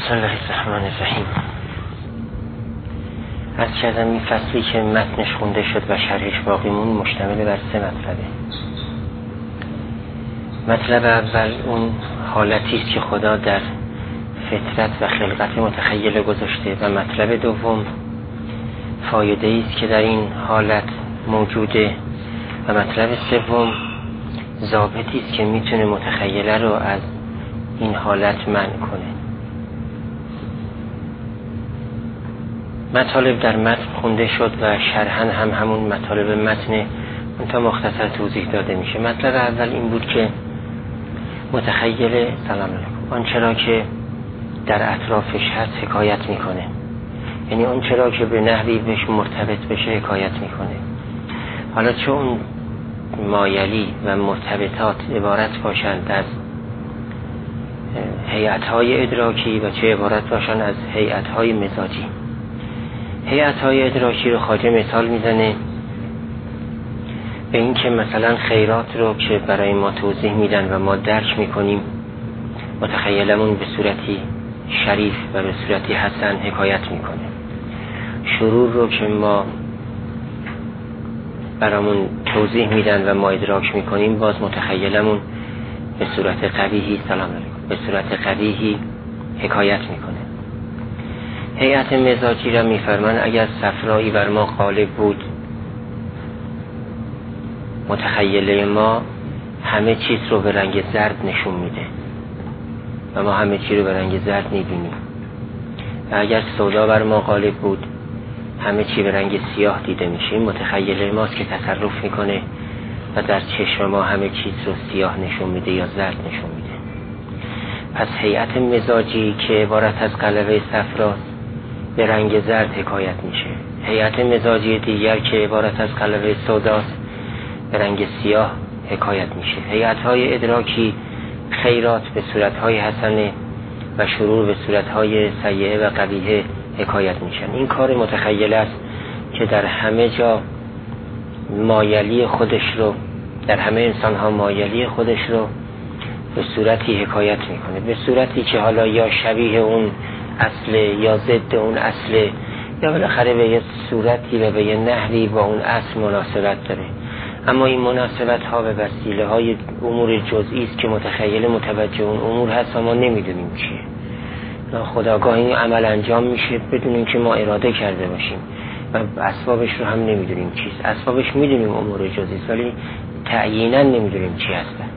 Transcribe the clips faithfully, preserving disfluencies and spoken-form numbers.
بسم الله الرحمن الرحیم. از کردم این فصلی که متنش خونده شد و شرحش باقیمون مشتمل بر سه مطلبه. مطلب اول اون حالتی است که خدا در فطرت و خلقت متخیله گذاشته و مطلب دوم فایده است که در این حالت موجوده و مطلب سوم ضابطی است که میتونه متخیله رو از این حالت منع کنه. مطالب در متن خونده شد و شرحاً هم همون مطالب متن اون تا مختصر توضیح داده میشه. مطلب اول این بود که متخیله سلام علیکم آنچه را که در اطرافش هست حکایت میکنه، یعنی آنچه را که به نحوی بهش مرتبط بشه حکایت میکنه. حالا چه اون مایلی و مرتبطات عبارت باشند از هیئت‌های ادراکی و چه عبارت باشند از هیئت‌های مزاجی. هیئت‌های ادراکی رو خواجه مثال میزنه به این که مثلا خیرات رو که برای ما توضیح میدن و ما درک میکنیم متخیلمون به صورتی شریف و به صورتی حسن حکایت میکنه. شرور رو که ما برامون توضیح میدن و ما ادراک میکنیم باز متخیلمون به صورت قبیحی سلام علیکم به صورت قبیحی حکایت میکنه. هیئت مزاجی را میفرمان اگر صفرایی بر ما غالب بود متخیله ما همه چیز رو به رنگ زرد نشون میده و ما همه چیز رو به رنگ زرد میبینیم و اگر سودا بر ما غالب بود همه چی به رنگ سیاه دیده میشه. متخیله ماست که تصرف میکنه و در چشم ما همه چیز رو سیاه نشون میده یا زرد نشون میده. پس هیئت مزاجی که عبارت از قلوه صفراست به رنگ زرد حکایت میشه. هیئت مزاجی دیگر که عبارت از قلوه سوداست به رنگ سیاه حکایت میشه. هیئت‌های ادراکی خیرات به صورت‌های حسنه و شرور به صورت‌های سیئه و قبیحه حکایت میشن. این کار متخیله است که در همه جا مایلی خودش رو در همه انسان‌ها مایلی خودش رو به صورتی حکایت میکنه، به صورتی که حالا یا شبیه اون اصل یا ضد اون اصل یا بالاخره به یه صورتی و به یه نحوی با اون اصل مناسبت داره. اما این مناسبت ها به وسیله های امور جزئی است که متخیل متوجه اون امور هست و ما نمیدونیم چیه. ناخودآگاه این عمل انجام میشه بدون اینکه ما اراده کرده باشیم و اسبابش رو هم نمیدونیم چیست. اسبابش میدونیم امور جزئی است ولی تعیینا نمیدونیم چی هستن.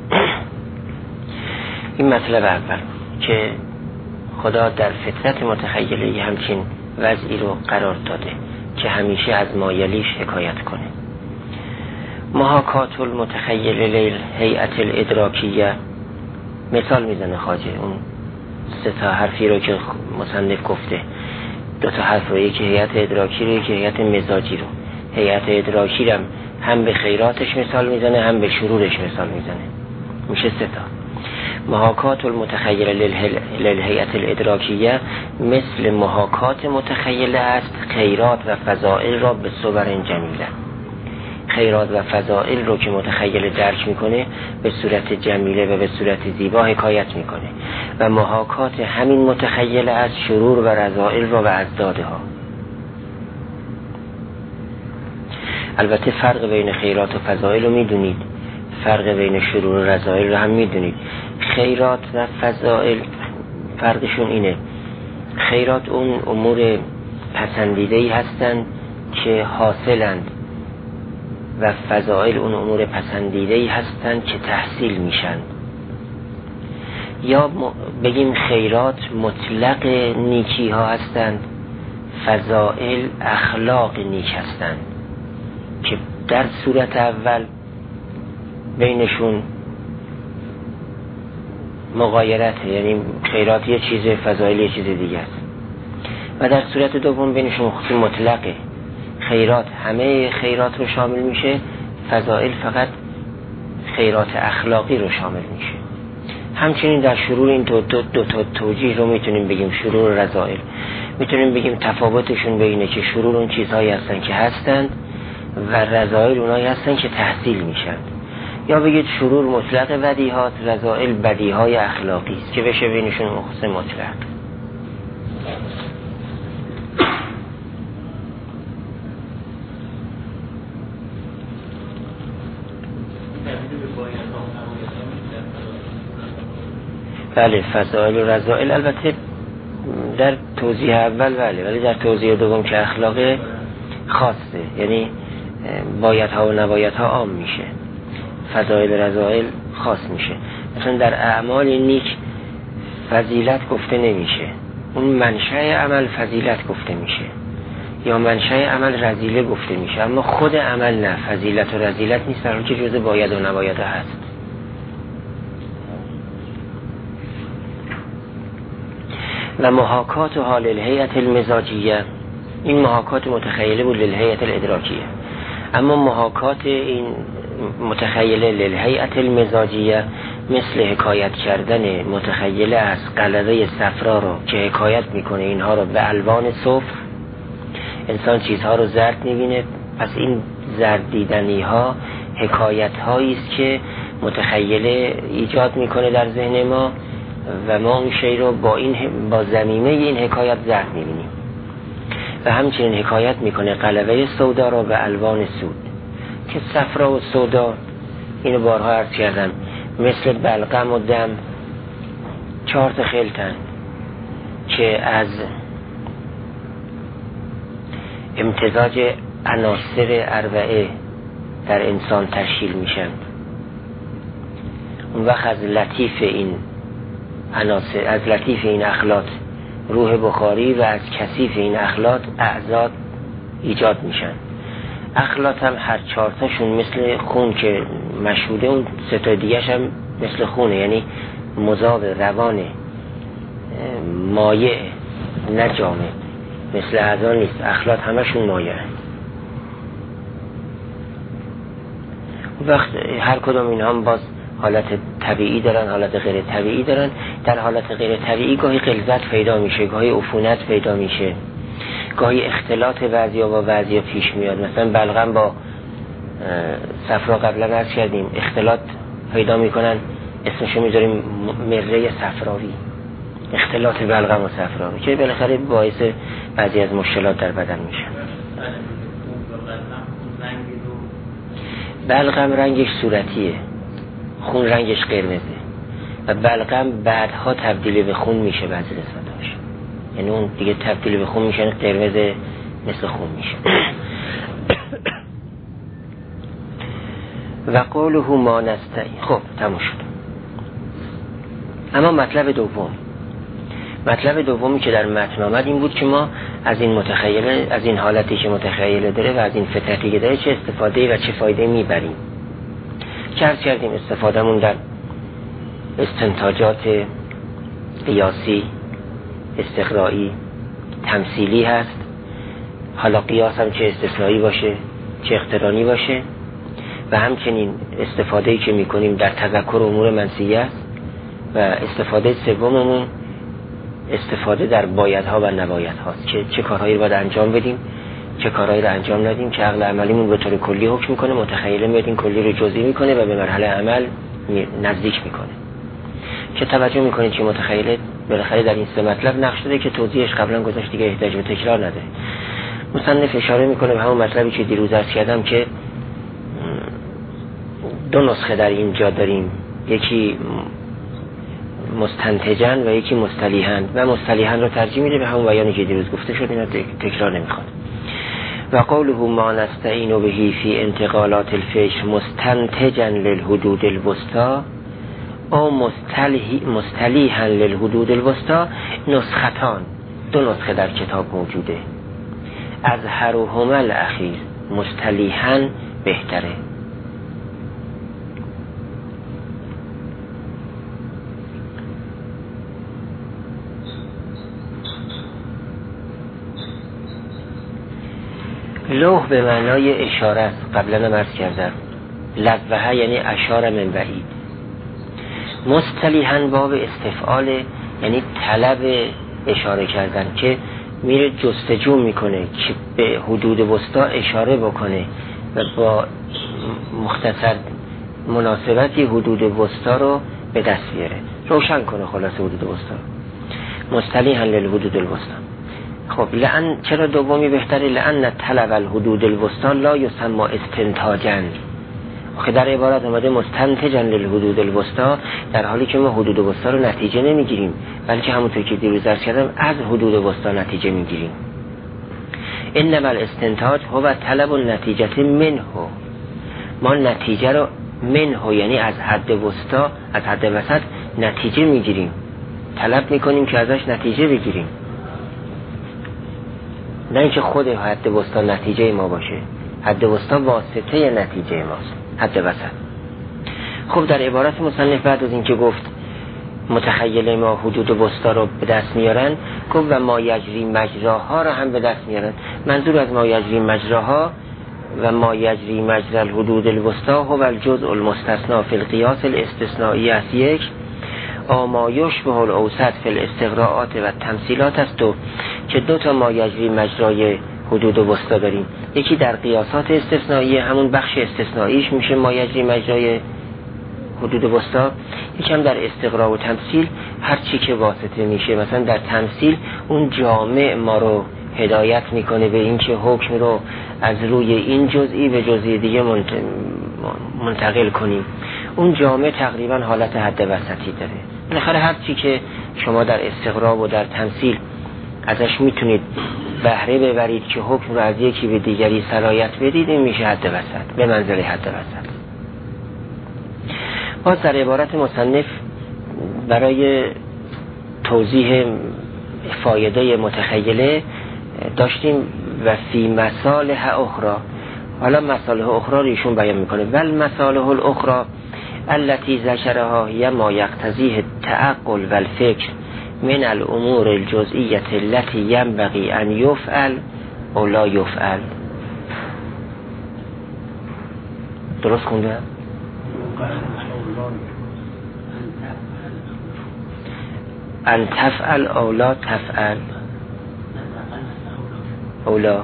این مطلب اول که خدا در فطرت متخیله همچین وضعی رو قرار داده که همیشه از مایلیش حکایت کنه. محاکات المتخیل لیل هیئت الادراکیه مثال میزنه خواجه اون سه تا حرفی رو که مصنف گفته، دو تا حرف رو، یکی هیئت ادراکی رو یکی هیئت مزاجی رو. هیئت ادراکی رو هم به خیراتش مثال میزنه هم به شرورش مثال میزنه، میشه سه تا. محاکات المتخیل للهیئت الادراکیه مثل محاکات متخیله است خیرات و فضائل را به صور جمیله. خیرات و فضائل رو که متخیل درک میکنه به صورت جمیله و به صورت زیبا حکایت میکنه و محاکات همین متخیل از شرور و رذائل رو و ازداده ها. البته فرق بین خیرات و فضائل رو میدونید، فرق بین شرور و رذائل رو هم میدونید. خیرات و فضائل فرقشون اینه، خیرات اون امور پسندیده‌ای هستند که حاصلند و فضائل اون امور پسندیده‌ای هستند که تحصیل میشن. یا بگیم خیرات مطلق نیکی ها هستند، فضائل اخلاق نیک هستند که در صورت اول بینشون مغایرت، یعنی خیرات یه چیزه فضائل یه چیز دیگه است و در صورت دوم بینشون خصوصی مطلقه. خیرات همه خیرات رو شامل میشه، فضائل فقط خیرات اخلاقی رو شامل میشه. همچنین در شرور این دو, دو, دو تا توجیه رو میتونیم بگیم، شرور و رذائل میتونیم بگیم تفاوتشون بینه که شرور اون چیزهایی هستن که هستند و رذائل اونایی هستن که تحصیل میشن. یا بگید شرور مطلق بدیهات، رذائل بدیهای اخلاقی است که بشه بینشون مخصوص مطلق. بله فضائل و رذائل البته در توضیح اول بله، ولی در توضیح دوم که اخلاق خاصه، یعنی بایدها و نبایدها عام میشه، فضائل رذائل خاص میشه. مثلا در اعمال نیک فضیلت گفته نمیشه، اون منشأ عمل فضیلت گفته میشه یا منشأ عمل رذیله گفته میشه، اما خود عمل نه، فضیلت و رذیلت نیست، در حالی که جزء باید و نباید هست. و محاکات و حال الهیئت المزاجیه، این محاکات متخیله بود للهیئت الادراکیه، اما محاکات این متخیله للهیئت المزاجیه مثل حکایت کردن متخیله از قلبه صفرا رو که حکایت میکنه اینها رو به الوان صفر. انسان چیزها رو زرد میبینه، پس این زرد دیدنی ها حکایت هایی است که متخیله ایجاد میکنه در ذهن ما و ما اون شی رو با این با ضمیمه این حکایت زرد میبینیم. و همچنین حکایت میکنه قلبه سودا رو به الوان سود که صفرا و سودا، اینو بارها عرض کردم، مثل بلغم و دم چهار تا خلطن که از امتزاج عناصر اربعه در انسان تشکیل میشن. اون وقت از لطیف این عناصر، از لطیف این اخلاط روح بخاری و از کثیف این اخلاط اعضاد ایجاد میشن. اخلاط هم هر چهارتاشون مثل خون که مشهوده، اون سه تا دیگه‌ش هم مثل خونه، یعنی مذاب، روانه، مایع، نه جامد، مثل اعضا نیست. اخلاط همشون مایع. وقت هر کدوم این هم باز حالت طبیعی دارن، حالت غیر طبیعی دارن. در حالت غیر طبیعی گاهی غلظت پیدا میشه، گاهی عفونت پیدا میشه، گاهی اختلاط بعضیا با بعضیا پیش میاد. مثلا بلغم با صفرا قبلا عرض کردیم اختلاط پیدا میکنن، اسمشو میذاریم مره صفراوی، اختلاط بلغم و صفراوی که بالاخره باعث بعضی از مشکلات در بدن میشه. بلغم رنگش صورتیه، خون رنگش قرمزه و بلغم بعدها تبدیل به خون میشه بعضی قسمتاش، یعنی اون دیگه تبدیل به خون میشه، قرمز مثل خون میشه. و قوله ما نستعین. خب تموم شد. اما مطلب دوم، مطلب دومی که در متن آمد این بود که ما از این متخیله، از این حالتی که متخیله داره و از این فطرتی که داره چه استفاده و چه فایده میبریم. چه عرض کردیم استفادهمون در استنتاجات قیاسی، استقرایی، تمثیلی هست. حالا قیاس هم چه استثنایی باشه چه اقترانی باشه. و همچنین استفاده‌ای که میکنیم در تذکر امور منسیه است. و استفاده سوممون استفاده در بایدها و نبایدها است که چه کارهایی رو باید انجام بدیم، چه کارهایی رو انجام ندیم، که عقل عملیمون به طور کلی حکم میکنه، متخیله میاد این کلی رو جزئی میکنه و به مرحله عمل نزدیک میکنه. که توجه میکنید که متخیله بالاخره در این سه مطلب نقش داده که توضیحش قبلا گذاشت، دیگه احتیاج به تکرار نداره. مصنف اشاره میکنه به همون مطلبی که دیروز عرض کردم که دو نسخه در اینجا داریم، یکی مستنتجن و یکی مستلیحن، و مستلیحن رو ترجیح میده به همون بیانی که دیروز گفته شد، اینا تکرار نمیخواد. و قوله ما نستعین بهی فی انتقالات الفکر مستنتجا للحدود الوسطی او مستلیحا للحدود الوسطی نسختان، دو نسخه در کتاب موجوده. از هرهما الاخیر، مستلیحا بهتره. لوح به معنای اشاره است، قبلا هم عرض کردم. لوحه یعنی اشاره من بعید. مستلیحاً باب استفعال، یعنی طلب اشاره کردن، که میره جستجو میکنه که به حدود وسطا اشاره بکنه و با مختصر مناسبتی حدود وسطا رو به دست بیاره، روشن کنه خلاص حدود وسطا. مستلیحا للحدود الوسطی. خب لعن چرا دومی بهتره؟ لعن طلب الحدود الوسطی لا یسمى استنتاجا. آخه در عبارت اومده مستنتجا للحدود الوسطی، در حالی که ما حدود وسطی رو نتیجه نمیگیریم، بلکه همونطور که دیروز عرض کردم از حدود وسطی نتیجه میگیریم. انما الاستنتاج هو طلب النتیجه منه، ما نتیجه رو منه یعنی از حد وسطی، از حد وسط نتیجه میگیریم، طلب میکنیم که ازش نتیجه بگیریم، نه اینکه خود حد وسطی نتیجه ما باشه. حد وسطی واسطه نتیجه ماست، حد وسط. خب در عبارت مصنف بعد از اینکه گفت متخیل ما حدود وسطی رو به دست میارن، گفت و ما یجری مجراها رو هم به دست میارن. منظور از ما یجری مجراها و ما یجری مجرى الحدود الوسطی هو الجزء المستثنى فی القیاس الاستثنایی است. یک ما یشبه الاوسط فی الاستقراءات و تمثیلات است، و که دو تا ما یجری مجرای حدود وسطی داریم. یکی در قیاسات استثنایی، همون بخش استثناییش میشه ما یجری مجرای حدود وسطی، یکم در استقراء و تمثیل هر چی که واسطه میشه. مثلا در تمثیل اون جامع ما رو هدایت میکنه به این که حکم رو از روی این جزئی به جزئی دیگه منتقل کنیم. اون جامع تقریبا حالت حد وسطی داره. بالاخره هر چی که شما در استقراء و در تمثیل ازش میتونید بهره ببرید که حکم رو از یکی به دیگری سرایت بدید، این میشه حد وسط، به منزله حد وسط. باز در عبارت مصنف برای توضیح فایده متخیله داشتیم و فی مصالح اخرى. حالا مصالح اخرى رو ایشون بیان میکنه. ول مصالح الاخرى التي ذکرها هي ما یقتضیه التعقل و الفکر من الامور الجزئیه التي ينبغي ان يفعل او لا يفعل. درست خوندم؟ ان تفعل او لا تفعل او لا.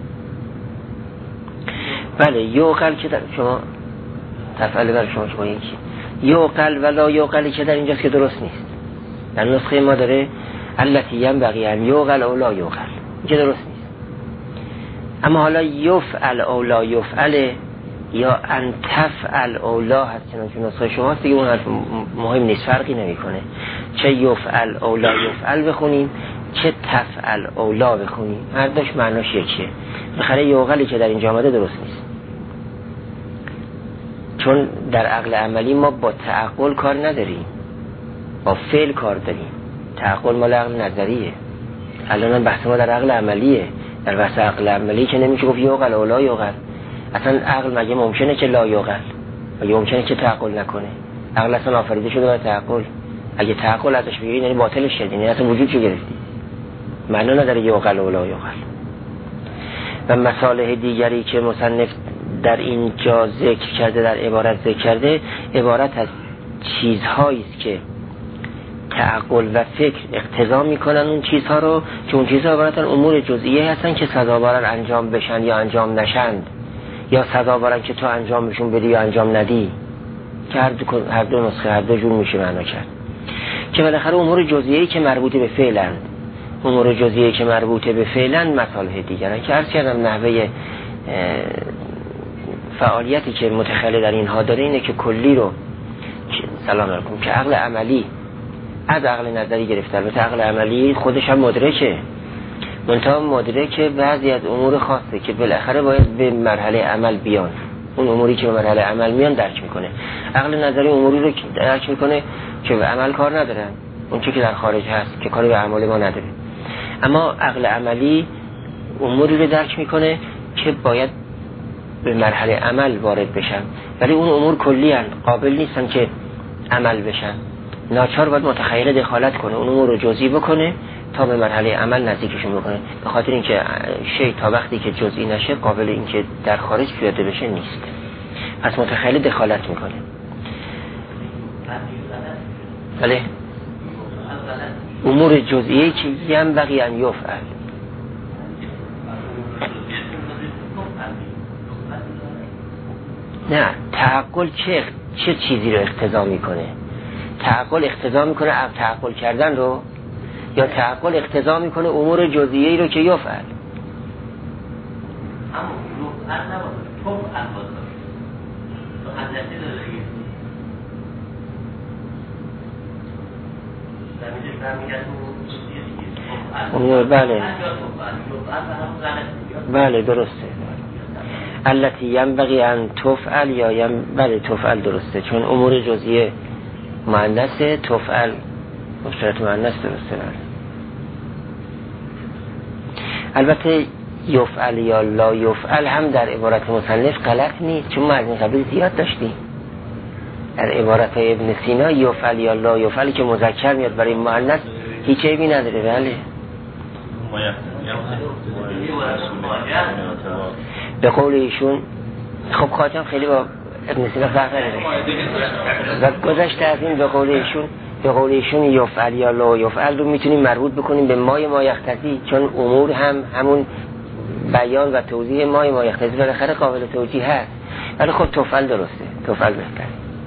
بله یوقل که در شما تفعل بر شما شما یکی یوقل ولا یوقلی که در اینجاست که درست نیست. در نسخه ما داره التی ینبغی ان یوقل او لا یوقل، که درست نیست. اما حالا یفعل او لا یفعل یا ان تفعل او لا هست، چنانچه نسخه شماست دیگه، اون حرف مهم نیست، فرقی نمیکنه. چه یفعل او لا یفعل بخونیم چه تفعل او لا بخونیم، هر دوش معناش یکیه. بخره یوقلی که در اینجا آمده درست نیست، چون در عقل عملی ما با تعقل کار نداریم، با فعل کار داریم. تعقل مال عقل نظریه. الان بحث ما در عقل عملیه. در بحث عقل عملی که نمیشه گفت یوقل او لا یوقل. اصلا عقل مگه ممکنه که لا یوقل؟ مگه ممکنه که تعقل نکنه؟ عقل اصلا آفریده شده برای تعقل. اگه تعقل ازش بگیری یعنی باطلش کردی، یعنی اصلا وجودشو گرفتی. معنا نداره یوقل او لا یوقل. و مصالح دیگری که مصنف در اینجا ذکر کرده، در عبارت ذکر کرده، عبارت از چیزهایی است که تعقل و فکر اقتضا میکنن اون چیزها رو، که اون چیزها عبارتن امور جزئیه هستن که سزاوارن انجام بشن یا انجام نشند، یا سزاوارن که تو انجامشون بدی یا انجام ندی، که هر دو, هر دو نسخه هر دو جور میشه معنا کرد. که بالاخره امور جزئیه‌ای که مربوط به فعلن، امور جزئیه‌ای که مربوط به فعلن مصالح دیگرن، که عرض کردم نحوه فعالیتی که متخیل در اینها داره اینه که کلی رو سلام علیکم که عقل عملی از عقل نظری گرفته، البته عقل عملی خودش هم مدرکه، منتها مدرکه بعضی از امور خاصه که بالاخره باید به مرحله عمل بیان. اون اموری که به مرحله عمل میان درک میکنه. عقل نظری اموری رو درک میکنه که به عمل کار ندارن، اون چیزی که در خارج هست که کاری به اعمال ما نداره. اما عقل عملی اموری رو درک میکنه که باید به مرحله عمل وارد بشن، ولی اون امور کلی هستند، قابل نیستن که عمل بشن. ناچار باید متخیل دخالت کنه، اون امور رو جزئی بکنه تا به مرحله عمل نزدیکشون بکنه، به خاطر اینکه شی تا وقتی که جزئی نشه قابل اینکه در خارج پیاده بشه نیست. پس متخیل دخالت میکنه. بله امور جزئیه که ینبغی ان یفعل. نه تعقل چه چه چیزی رو اقتضا میکنه؟ تعقل اقتضا میکنه تعقل کردن رو، یا تعقل اقتضا میکنه امور جزئیه‌ای رو که یفعل. اما یفعل نباشه، تفعل باشه. تو اندکی داره دیگه. زمینش برمیگرده اون اون بله بله درسته. التي ينبغي ان تفعل یا یم بله تفعل درسته، چون امور جزئیه مؤنثه، تفعل مشترک مؤنث درسته. بله. البته یفعل یا لا یفعل هم در عبارت مصنف غلط نیست، چون ما از این قبیل زیاد داشتیم در عبارت ابن سینا. یفعل یا لا یفعل که مذکر میاد برای مؤنث هیچ عیبی نداره. بله به قول ایشون خب خاتم خیلی با ابن سینا فرق نداره و گذشته از این. به قول ایشون به قول ایشون یفعل یا لا یفعل رو میتونیم مربوط بکنیم به مای ما یقتضی، چون امور هم همون بیان و توضیح مای ما یقتضی بالاخره قابل توجیه هست. ولی خب تفعل درسته، تفعل بهتره.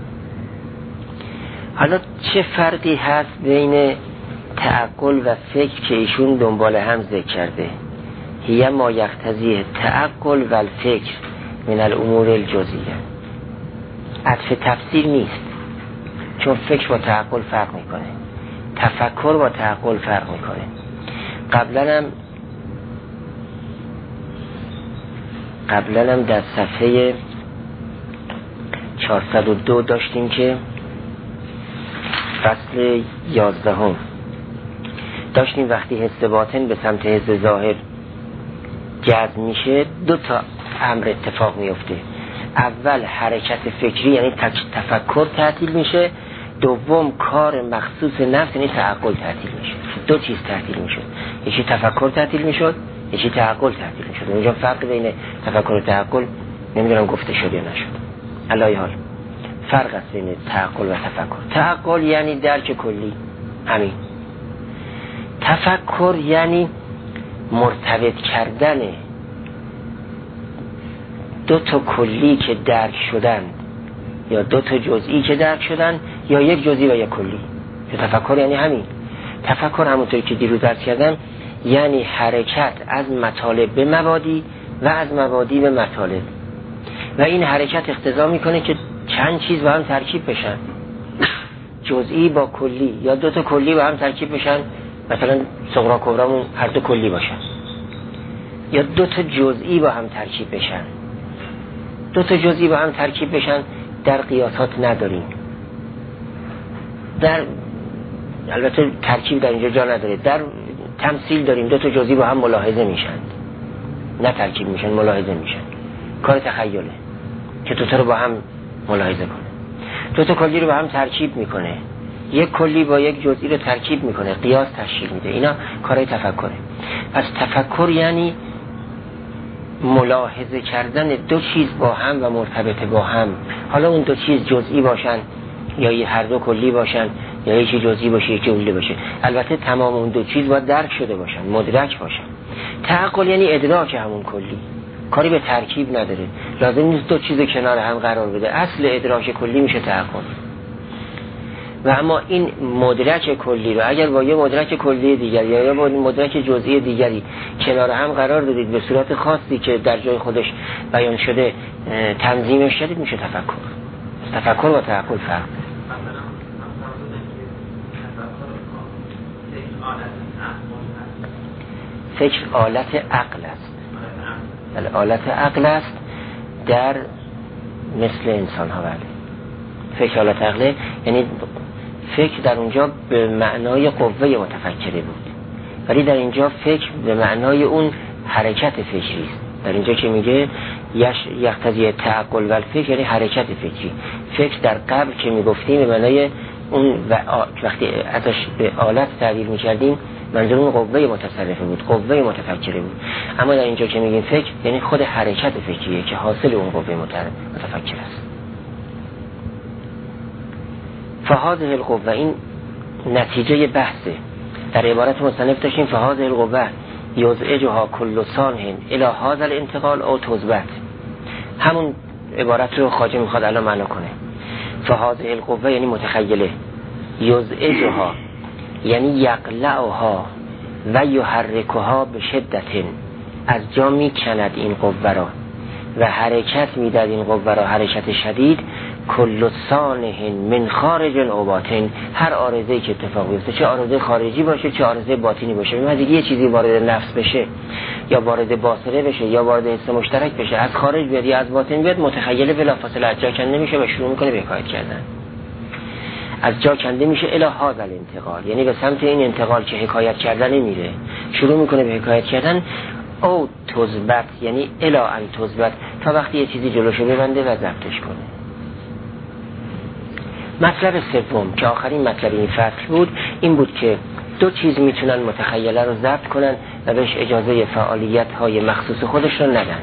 حالا چه فرقی هست بین تعقل و فکر که ایشون دنبال هم ذکر کرده؟ هی ما یقتضی تعقل و الفکر من الامور الجزئیه. عطف تفسیر نیست، چون فکر با تعقل فرق میکنه، تفکر با تعقل فرق میکنه. قبلا هم قبلا هم در صفحه چهارصد و دو داشتیم که فصل یازدهم داشتیم وقتی حس باطن به سمت حس ظاهر جذب میشه دو تا امر اتفاق میفته. اول حرکت فکری یعنی تفکر تعطیل میشه، دوم کار مخصوص نفس یعنی تعقل تعطیل میشه. دو چیز تعطیل میشه، یکی تفکر تعطیل میشد، یکی تعقل تعطیل میشد. اونجا فرق بین تفکر و تعقل نمیدونم گفته شد یا نشد. علای حال فرق است بین تعقل و تفکر. تعقل یعنی درک کلی، همین. تفکر یعنی مرتبط کردن دو تا کلی که درک شدن یا دو تا جزئی که درک شدن یا یک جزئی و یک کلی. تفکر یعنی همین. تفکر همونطوری که دیروز درس کردم یعنی حرکت از مطالب به مبادی و از مبادی به مطالب، و این حرکت اقتضا میکنه که چند چیز با هم ترکیب بشن، جزئی با کلی یا دو تا کلی با هم ترکیب بشن، مثلا صغرا کبرامون هر دو کلی باشن، یا دو تا جزئی با هم ترکیب بشن. دو تا جزئی با هم ترکیب بشن در قیاسات نداریم، در البته ترکیب در اینجا جا نداره، در تمثیل داریم. دو تا جزئی با هم ملاحظه میشن، نه ترکیب میشن، ملاحظه میشن. کار تخیله که دو تا رو با هم ملاحظه کنه. دو تا کلی رو با هم ترکیب میکنه، یک کلی با یک جزئی رو ترکیب میکنه، قیاس تشکیل میده. اینا کارهای تفکره. پس تفکر یعنی ملاحظه کردن دو چیز با هم و مرتبط با هم، حالا اون دو چیز جزئی باشن یا هر دو کلی باشن یا یکی جزئی باشه یکی کلی باشه. البته تمام اون دو چیز باید درک شده باشن، مدرک باشن. تعقل یعنی ادراک همون کلی، کاری به ترکیب نداره، لازم نیست دو چیز کنار هم قرار بده. اصل ادراک کلی میشه تعقل. و اما این مدرک کلی رو اگر با یه مدرک کلی دیگری یا با مدرک جزئی دیگری کنار هم قرار دادید به صورت خاصی که در جای خودش بیان شده تنظیمش کردید، میشه تفکر. تفکر و تعقل فرق. فکر آلت عقل است، بله آلت عقل است در مثل انسان ها. بله فکر آلت عقله، یعنی فکر در اونجا به معنای قوه متفکره بود، ولی در اینجا فکر به معنای اون حرکت فکری است. در اینجا که میگه یقتضی تعقل و الفکر یعنی حرکت فکری. فکر در قبل که میگفتیم به معنای اون و وقتی ازش به آلت تعبیر میکردیم منظور اون قوه متصرفه بود، قوه متفکره بود. اما در اینجا که میگیم فکر یعنی خود حرکت فکریه که حاصل اون قوه متفکر است. فهذه القوه، این نتیجه بحثه. در عبارت مصنف داشتیم فهذه القوه یزعجها کل صانع الی هذا الانتقال او تثبت. همون عبارت رو خواجه میخواد الان معنا کنه. فهذه القوه یعنی متخیله، یزعجها یعنی یقلعها و یحرکها به شدت، از جا می کند این قوه را و حرکت میداد این قوه را حرکت شدید. کل صانع من خارج و باطن، هر عارضه‌ای که اتفاق بیفته، چه عارضه خارجی باشه چه عارضه باطنی باشه، مثلا یه چیزی وارد نفس بشه یا وارد باصره بشه یا وارد حس مشترک بشه، از خارج بیاد یا از باطن بیاد، متخیل بلافاصله از جا کنده میشه و شروع میکنه به حکایت کردن. از جا کنده میشه الی هذا الانتقال، یعنی به سمت این انتقال که حکایت کردن میره، شروع میکنه به حکایت کردن. او تثبت، یعنی الی ان تثبت، تا وقتی یه چیزی جلوشو ببنده و ضبطش کنه. مطلب سوم که آخرین مطلب این فصل بود این بود که دو چیز میتونن متخیله رو ضبط کنن و بهش اجازه فعالیت های مخصوص خودش رو ندن.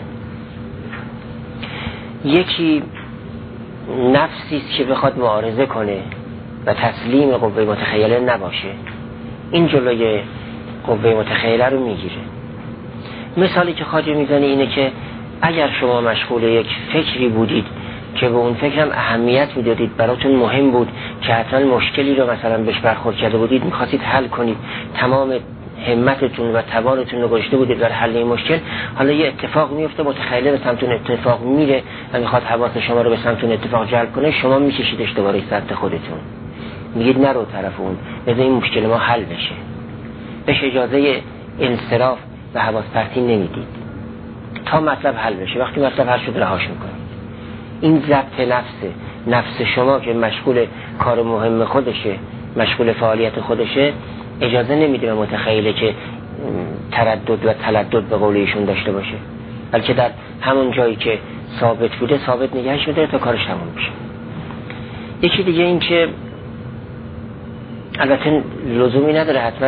یکی نفسی است که بخواد معارضه کنه و تسلیم قوه متخیله نباشه، این جلوی قوه متخیله رو میگیره. مثالی که خواجه میزنه اینه که اگر شما مشغول یک فکری بودید که به اون فکرم اهمیت میدادید، براتون مهم بود که حتما مشکلی رو مثلا بهش برخورد کرده بودید، میخواستید حل کنید، تمام همتتون و توانتون رو گذاشته بودید در حل این مشکل، حالا یه اتفاق میفته، متخیله به سمت اون اتفاق میره و میخواد حواس شما رو به سمت اون اتفاق جلب کنه، شما میکشیدش دوباره سمت خودتون، میگید نرو طرف اون، بذار این مشکل ما حل بشه، بهش اجازه انصراف و حواس پرتی نمیدید تا مطلب حل بشه. وقتی مطلب حل شد رهاش میکنید. این ضبط نفسه، نفس شما که مشغول کار مهم خودشه، مشغول فعالیت خودشه، اجازه نمیده به متخیله که تردد و تلدد به قول ایشون داشته باشه، بلکه در همون جایی که ثابت بوده ثابت نگهش می‌داره تا کارش تموم بشه. یکی دیگه این که البته لزومی نداره حتما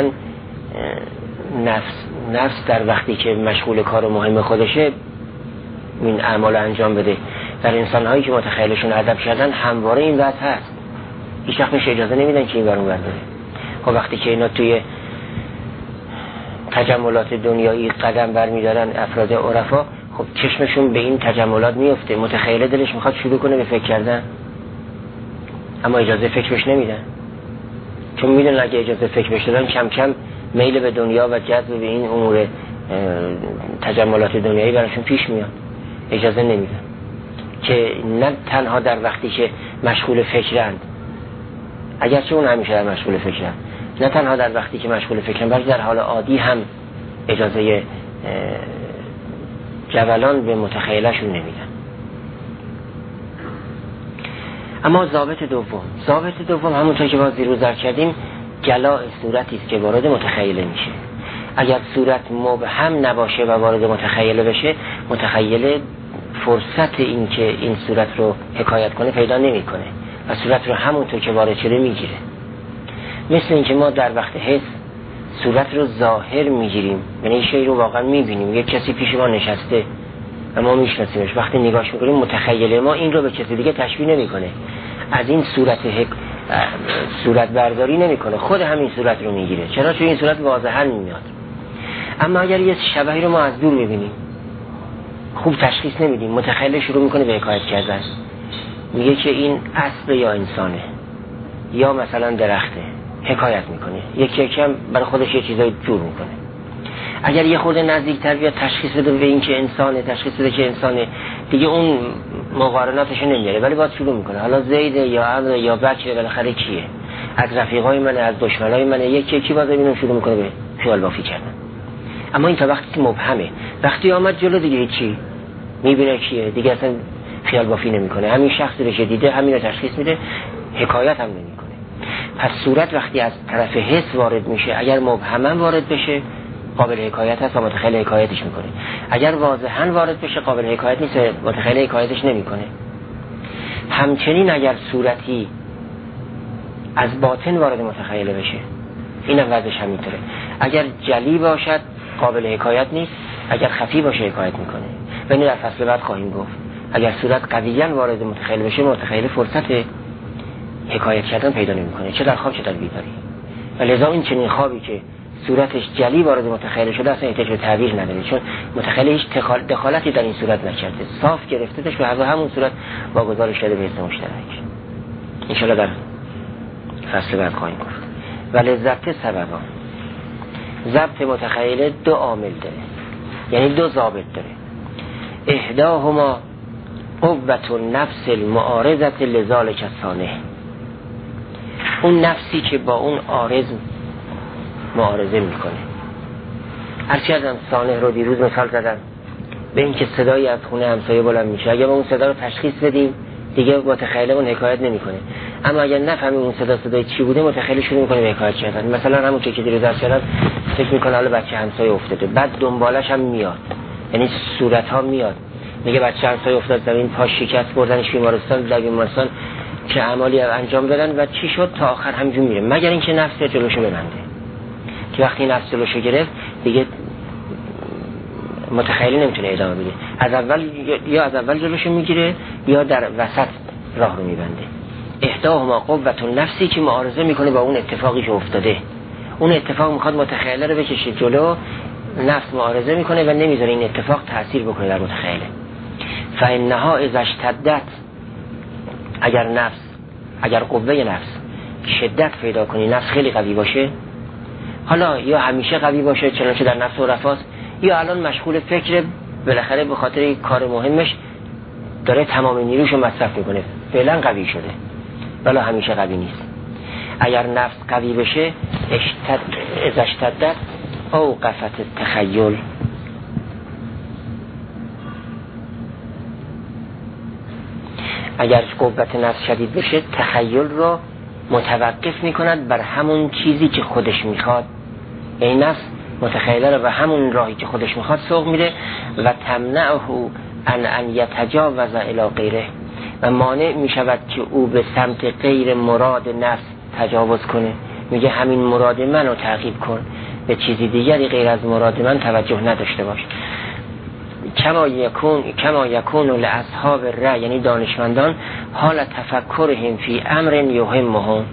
نفس نفس در وقتی که مشغول کار مهم خودشه این اعمال انجام بده. در انسان‌هایی که متخیلشون ادب کردن همواره این وضع هست، هیچ وقت بهش اجازه نمیدن که این ور اون ور بره. خب وقتی که اینا توی تجملات دنیایی قدم برمیدارن، افراد عرفا، خب چشمشون به این تجملات میفته، متخیل دلش میخواد شروع کنه به فکر کردن، اما اجازه فکر بهش نمیدن، چون میدونن اگه اجازه فکر بهش دادن کم کم میل به دنیا و جذب به این امور تجملات دنیایی براشون پیش میاد، اجازه نمیدن. که نه تنها در وقتی که مشغول فکرند، اگرچه اون همیشه در مشغول فکرند، نه تنها در وقتی که مشغول فکرند، بلکه در حال عادی هم اجازه جولان به متخیلشون نمیدن. اما ضابط دوم ضابط دوم همونطور که باز دیروز ذکر کردیم، جلاء صورتی است که وارد متخیله میشه. اگر صورت مبهم نباشه و وارد متخیله بشه، متخیله فرصت این که این صورت رو حکایت کنه پیدا نمیکنه و صورت رو همونطور که وارد شده میگیره. مثل این که ما در وقت حس صورت رو ظاهر میگیریم، یعنی شی رو واقعا میبینیم، یک کسی پیش ما نشسته و ما میشناسیمش، وقتی نگاش میکنیم متخیله ما این رو به کسی دیگه تشبیه نمیکنه، از این صورت حک... صورت برداری نمیکنه، خود همین صورت رو میگیره. چرا؟ چون این صورت واضحا میاد. اما اگر یه شبهی رو ما از دور میبینیم، خوب تشخیص نمیدیم، متخیل شروع میکنه به حکایت کردن، میگه که این اسب یا انسانه یا مثلا درخته، حکایت میکنه، یکی یکم برای خودش یه چیزای جور میکنه. اگر یه خورده نزدیکتر بیاد تشخیص بده به این که انسانه، تشخیص بده که انسانه، دیگه اون مقارناتش نمیاره، ولی باید شروع میکنه، حالا زیده یا عمرو یا بکره، بالاخره کیه، از رفیقای منه، از دشمنای منه، یکی یکی باز ببینم شروع میکنه به خیال بافی کردن. اما این تا وقتی مبهمه، وقتی آمد جلو دیگه چی میبینه کیه، دیگه اصلا خیال بافی نمیکنه، همین شخصی رو دیده همین رو تشخیص میده، حکایت هم نمیکنه. پس صورت وقتی از طرف حس وارد میشه، اگر مبهما وارد بشه قابل حکایت هست و متخیل حکایتش میکنه، اگر واضحا وارد بشه قابل حکایت نیست، متخیل حکایتش نمیکنه. همچنین اگر صورتی از باطن وارد متخیل بشه، اینم وضعش همینطوره، اگر جلی باشد قابل حکایت نیست، اگر خفی باشه حکایت میکنه. و اینو در فصل بعد خواهیم گفت. اگر صورت قویاً وارد متخیل بشه، متخیل فرصت حکایت کردن پیدا نمیکنه، چه در خواب چه در بیداری. و لذا این چنین خوابی که صورتش جلی وارد متخیل شده اصلا احتیاج به تعبیر نداره، چون متخیل هیچ دخالتی در این صورت نکرده، صاف گرفتهش و همون صورت واگذارش شده به حس مشترک. ان شاء الله در فصل بعد خواهیم گفت. ولی ضبط سببان. ضبط متخیله دو عامل داره، یعنی دو ضابط داره. احداهما قوت النفس المعارضه لذالک الصانع، اون نفسی که با اون عارض معارضه میکنه. هرچی ازم صانع رو دیروز مثال زدم به این که صدایی از خونه همسایه بلند میشه، اگه با اون صدا رو تشخیص بدیم دیگه متخیله اون حکایت نمیکنه. اما اگر نفهمیم اون صدا صدای چی بوده، متخیله شروع میکنه به حکایت کردن. مثلا همون که دیروز از شدن فکر میکنه حالا بچه همسایه افتاده، بعد دنبالش هم میاد، یعنی صورت ها میاد، میگه بچه همسایه افتاد زمین، پاش شکست، بردنش بیمارستان، در بیمارستان که عملی انجام بدن و چی شد تا آخر همجون میره، مگر اینکه نفس جلوشو ببنده. که وقتی نفس جلوشو گرفت دیگه متخیل نمیتونه ادامه بده، از اول یا از اول جلوشو میگیره یا در وسط راه رو میبنده. احداهما قوت النفسی که معارضه میکنه با اون اتفاقی که افتاده، اون اتفاق میخواد متخیله رو بکشه جلو، نفس معارضه میکنه و نمیذاره این اتفاق تأثیر بکنه در متخیله. فانها اذا اشتدت، اگر نفس اگر قوه نفس شدت پیدا کنی، نفس خیلی قوی باشه، حالا یا همیشه قوی باشه چنانچه در نفس و رفاست، یا الان مشغول فکر بالاخره به خاطر یک کار مهمش داره تمام نیروشو مصرف میکنه، فعلا قوی شده ولی همیشه قوی نیست. اگر نفس قوی بشه اشتد از اشتدت او قفت تخیل، اگر قوت نفس شدید بشه تخیل رو متوقف میکند بر همون چیزی که خودش میخواد، این نفس متخیله رو به همون راهی که خودش میخواد سوق میده و تمنعه ان ان یتجاوز الی غیره، و مانع میشود که او به سمت غیر مراد نفس تجاوز کنه. میگه همین مراد منو تعقیب کن، به چیزی دیگری غیر از مراد من توجه نداشته باش. کما یکون کما یکون لاصحاب الرأی، یعنی دانشمندان، حال تفکرهم فی امر یهمهم،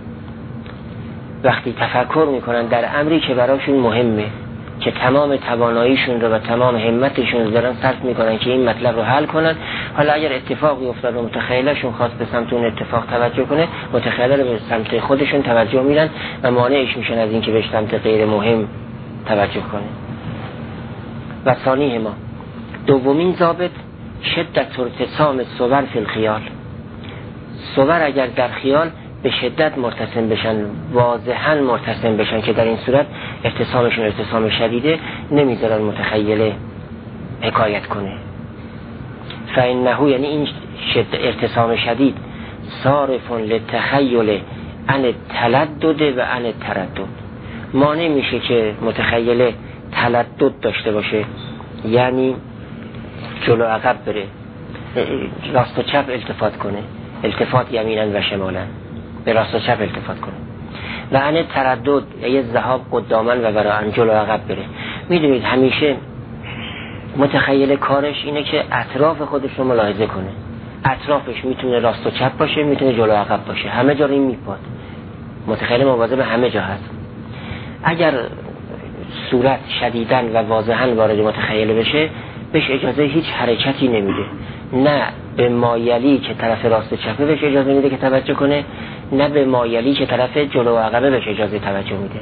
وقتی تفکر میکنن در امری که براشون مهمه، که تمام تواناییشون رو و تمام همتشون رو دارن صرف میکنن که این مطلب رو حل کنن، حالا اگر اتفاقی افتاد و متخیلشون خواست به سمت اون اتفاق توجه کنه، متخیل رو به سمت خودشون توجه میدن و مانعش میشن از اینکه به سمت غیر مهم توجه کنه. و ثانی ما دومین ضابط شدت ارتسام صور فی الخیال، صور اگر در خیال به شدت مرتسم بشن، واضحاً مرتسم بشن، که در این صورت ارتسامشون ارتسام شدیده، نمیذارن متخیله حکایت کنه. فانه، یعنی این شد ارتسام شدید، صارف للتخیل عن تلدد و عن تردد، مانع میشه که متخیله تلدد داشته باشه، یعنی جلو عقب بره، راست و چپ التفات کنه، التفات یمینا و شمالا، به راست و چپ التفات کنه. و عن تردد یه ذهاب قدامن و وراءن، جلو عقب بره. میدونید همیشه متخیل کارش اینه که اطراف خودش رو ملاحظه کنه، اطرافش میتونه راست و چپ باشه، میتونه جلو عقب باشه، همه جا رو این میپاد. متخیل مواظب همه جا هست. اگر صورت شدیداً و واضحاً وارد متخیل بشه، بهش اجازه هیچ حرکتی نمیده، نه به مایلی که طرف راست چپه بهش اجازه میده که توجه کنه، نه به مایلی که طرف جلو و عقبه بهش اجازه توجه میده.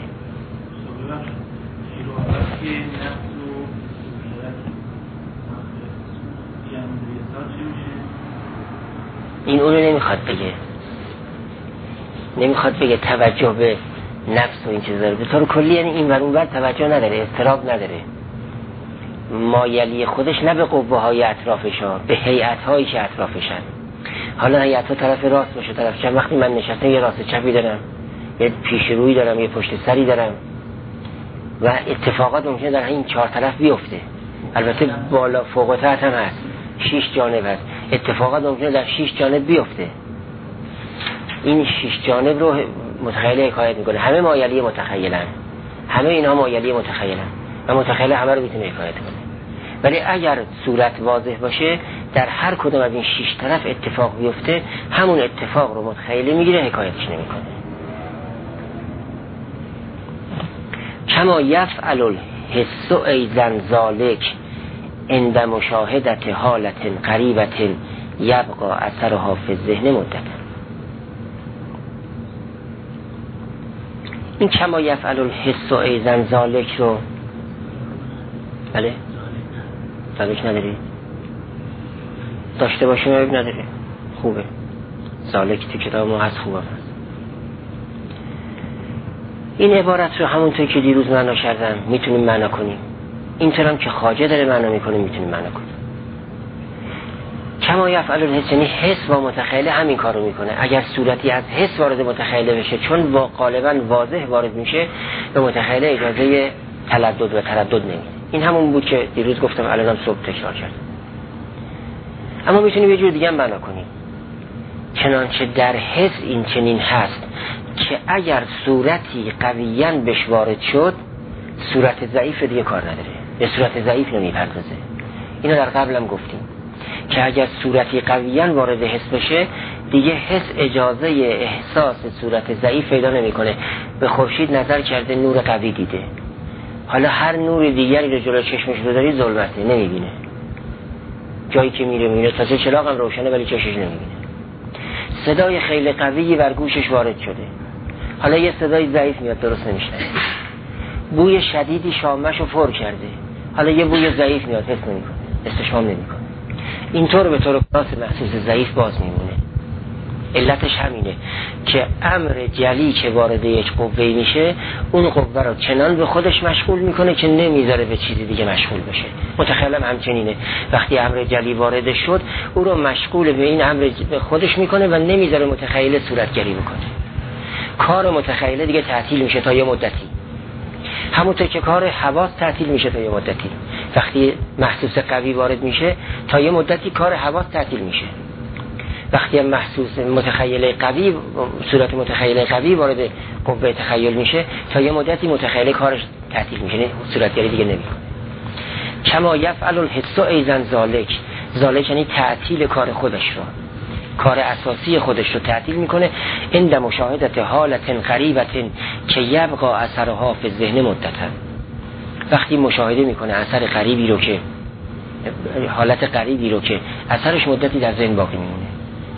این اونو نمیخواد بگه، نمیخواد بگه توجه به نفس و این چیزا رو، به طور کلی یعنی این ور اون ور توجه نداره، اضطراب نداره، مایلی خودش نه به قوه های اطرافش ها، به هیئت هایی که اطرافشن. حالا هیئت ها طرف راست باشه، طرف چپ، وقتی من نشستم یه راست چپی دارم، یه پیش روی دارم، یه پشت سری دارم و اتفاقات ممکنه در این چهار طرف بیفته. البته بالا فوق و تحت هم هست، شش جانب هست، اتفاقات ممکنه در شش جانب بیفته. این شش جانب رو متخیل حکایت میکنه، همه مایلی متخیلن، همه اینها مایلی متخیلن و متخیل همه رو میتونه حکایت کنه. ولی اگر صورت واضح باشه، در هر کدوم از این شش طرف اتفاق بیفته، همون اتفاق رو متخیل میگیره، حکایتش نمیکنه. کما یفعل الحس ایضا ذالک عند مشاهدت حالت قریبت یبقى اثرها فی الذهن مدت. این کما یفعل الحس و ایزن ذالک رو بله ذالک نداری داشته باشیم عیب نداره خوبه ذالک تو کتاب ما هست خوبه. این عبارت رو همونطور که دیروز معنا کردم میتونیم معنا کنیم، اینطور هم که خواجه داره معنا میکنه میتونیم معنا کنیم. کما یفعل الحس یعنی حس با متخیله همین کار رو میکنه. اگر صورتی از حس وارد متخیله بشه چون با غالبا واضح وارد میشه به متخیله اجازه تلدد و تردد نمیده. این همون بود که دیروز گفتم الانم صبح تکرار کردم. اما میتونیم یه جور دیگه هم معنا کنیم، چنانچه در حس این چنین هست که اگر صورتی قویاً بهش وارد شد صورت ضعیف دیگه کار نداره، به صورت ضعیف نمیپردازه. اینو در قبلم گفتیم که اگر صورتی قویاً وارد حس بشه دیگه حس اجازه احساس صورت ضعیف پیدا نمیکنه. به خورشید نظر کرده نور قوی دیده، حالا هر نور دیگری رو جلو چشمش بذاری ظلمته نمیبینه، جایی که میره میره تازه چراغ هم روشنه ولی چشمش نمیبینه. صدای خیلی قویی بر گوشش وارد شده، حالا یه صدای ضعیف میاد درست نمیشنوه. بوی شدیدی شامش رو فور کرده، حالا یه بوی ضعیف میاد حس نمیکنه، استشمام نمیکنه. اینطور به طور خاص محسوس ضعیف باز میمونه. علتش همینه که امر جلی که وارد یک قوه میشه اون قوه رو چنان به خودش مشغول میکنه که نمیذاره به چیزی دیگه مشغول بشه. متخیلم همچنینه، وقتی امر جلی وارد شد او رو مشغول به این امر به خودش میکنه و نمیذاره متخیل صورتگری بکنه. کار متخیل دیگه تعطیل میشه تا یه مدتی، همونطور که کار حواس تعطیل میشه تا یه مدتی. وقتی محسوس قوی وارد میشه تا یه مدتی کار حواس تعطیل میشه. وقتی محسوس متخیل قوی صورت متخیل قوی وارد قوه تخیل میشه تا یه مدتی متخیل کارش تعطیل میشه، نه صورتگری دیگه نمیکنه. کما یفعل الحس ایضا ذالک، ذالک یعنی تعطیل کار خودش رو، کار اساسی خودش رو تعطیل میکنه. عند مشاهدت حالت غریبت که یبقى اثرها فی الذهن مدتا، وقتی مشاهده میکنه اثر غریبی رو که حالت غریبی رو که اثرش مدتی در ذهن باقی میمونه،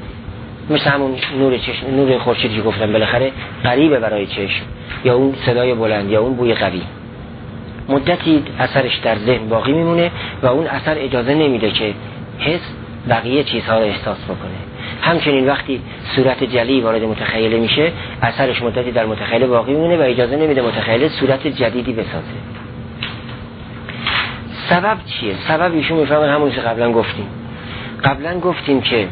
مثل همون نور چشم، نور خورشیدی که گفتم بالاخره غریبه برای چشم، یا اون صدای بلند یا اون بوی قوی، مدتی اثرش در ذهن باقی میمونه و اون اثر اجازه نمیده که حس بقیه چیزها رو احساس بکنه. همچنین وقتی صورت جلی وارد متخیله میشه اثرش مدتی در متخیله باقی میمونه و اجازه نمیده متخیله صورت جدیدی بسازه. سبب چیه؟ سبب ایشون میفهمن همون که قبلا گفتیم. قبلا گفتیم که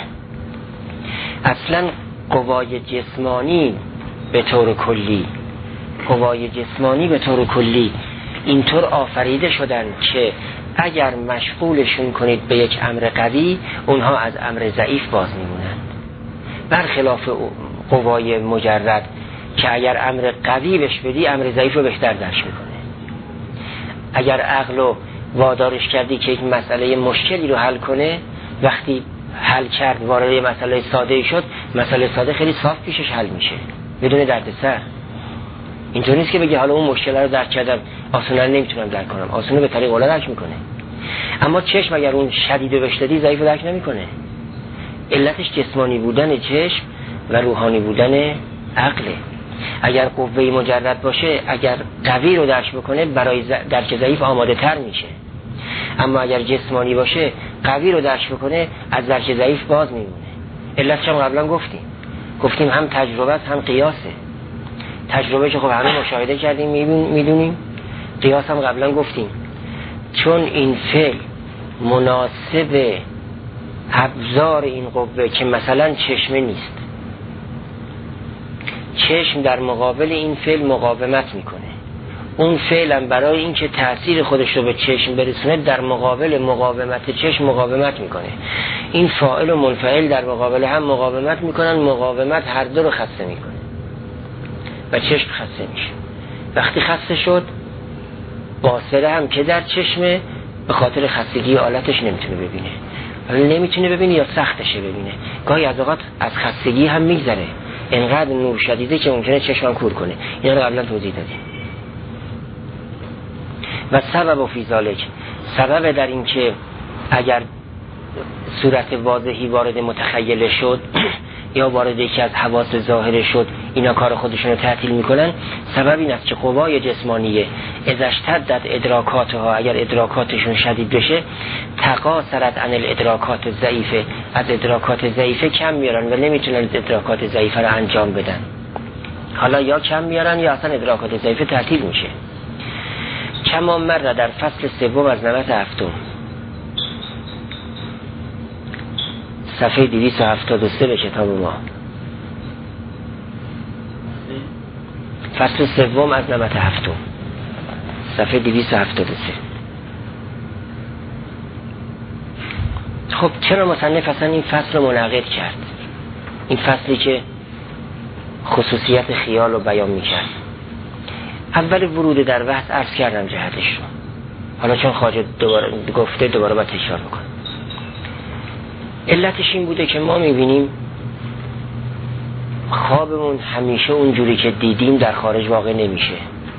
اصلا قوای جسمانی به طور کلی قوای جسمانی به طور کلی اینطور آفریده شدن که اگر مشغولشون کنید به یک امر قوی اونها از امر ضعیف باز میمونند، برخلاف قوای مجرد که اگر امر قوی بهش بدی امر ضعیف رو بهتر درک میکنه. اگر عقل رو وادارش کردی که یک مسئله مشکلی رو حل کنه، وقتی حل کرد وارد یه مسئله ساده شد، مسئله ساده خیلی صاف پیشش حل میشه بدون دردسر. اینطور نیست که بگی حالا اون مشکل رو درک کردم آسونه نمیتونم درک کنم، آسونه به طریق اولا درک میکنه. اما چشم اگر اون شدیدو بهش دادی ضعیف درک نمیکنه. علتش جسمانی بودن چشم و روحانی بودن عقله. اگر قوه مجرد باشه اگر قوی رو درک بکنه برای درک ضعیف آماده تر میشه، اما اگر جسمانی باشه قوی رو درک بکنه از درک ضعیف باز میمونه. علتش هم قبلا گفتیم گفتیم هم تجربه است هم قیاسه. تجربه که خب همه مشاهده کردیم میدونیم، قیاس هم قبلا گفتیم چون این فعل مناسب ابزار این قوه که مثلا چشمه نیست، چشم در مقابل این فعل مقاومت میکنه، اون فعل هم برای اینکه تأثیر خودش رو به چشم برسونه در مقابل مقاومت چشم مقاومت میکنه. این فاعل و منفعل در مقابل هم مقاومت میکنن، مقاومت هر دو رو خسته میکنه و چشم خسته میشه. وقتی خسته شد باصره هم که در چشمه به خاطر خستگی آلتش نمیتونه ببینه، ولی نمیتونه ببینه یا سختشه ببینه. گاهی از اوقات از خستگی هم میگذره، انقدر نور شدیده که ممکنه چشم کور کنه. اینا رو قبلا توضیح دادیم. و سبب فی ذالک، سبب در این که اگر صورت واضحی وارد متخیل شد یا وارد یکی از حواس ظاهر شد اینا کار خودشون رو تعطیل میکنن، سبب این است که قوای جسمانیه اذا اشتدت ادراکاتها، اگر ادراکاتشون شدید بشه، تقاصرت عن الادراکات ضعیفه، از ادراکات ضعیفه کم میارن و نمیتونن ادراکات ضعیفه رو انجام بدن. حالا یا کم میارن یا اصلا ادراکات ضعیفه تعطیل میشه. کما مر در فصل سوم از نمط هفتم، صفحه دویست و هفتاد و سه به کتاب ما، فصل سوم از نمط هفتم، صفحه دویست و هفتاد و سه. خب چرا مصنف اصلا این فصل رو منعقد کرد؟ این فصلی که خصوصیت خیال رو بیان میکرد. اول ورود در بحث عرض کردم جهتش رو، حالا چون خواجه دوباره گفته دوباره باید تکرار بکنم. علتش این بوده که ما میبینیم خوابمون همیشه اونجوری که دیدیم در خارج واقع نمیشه.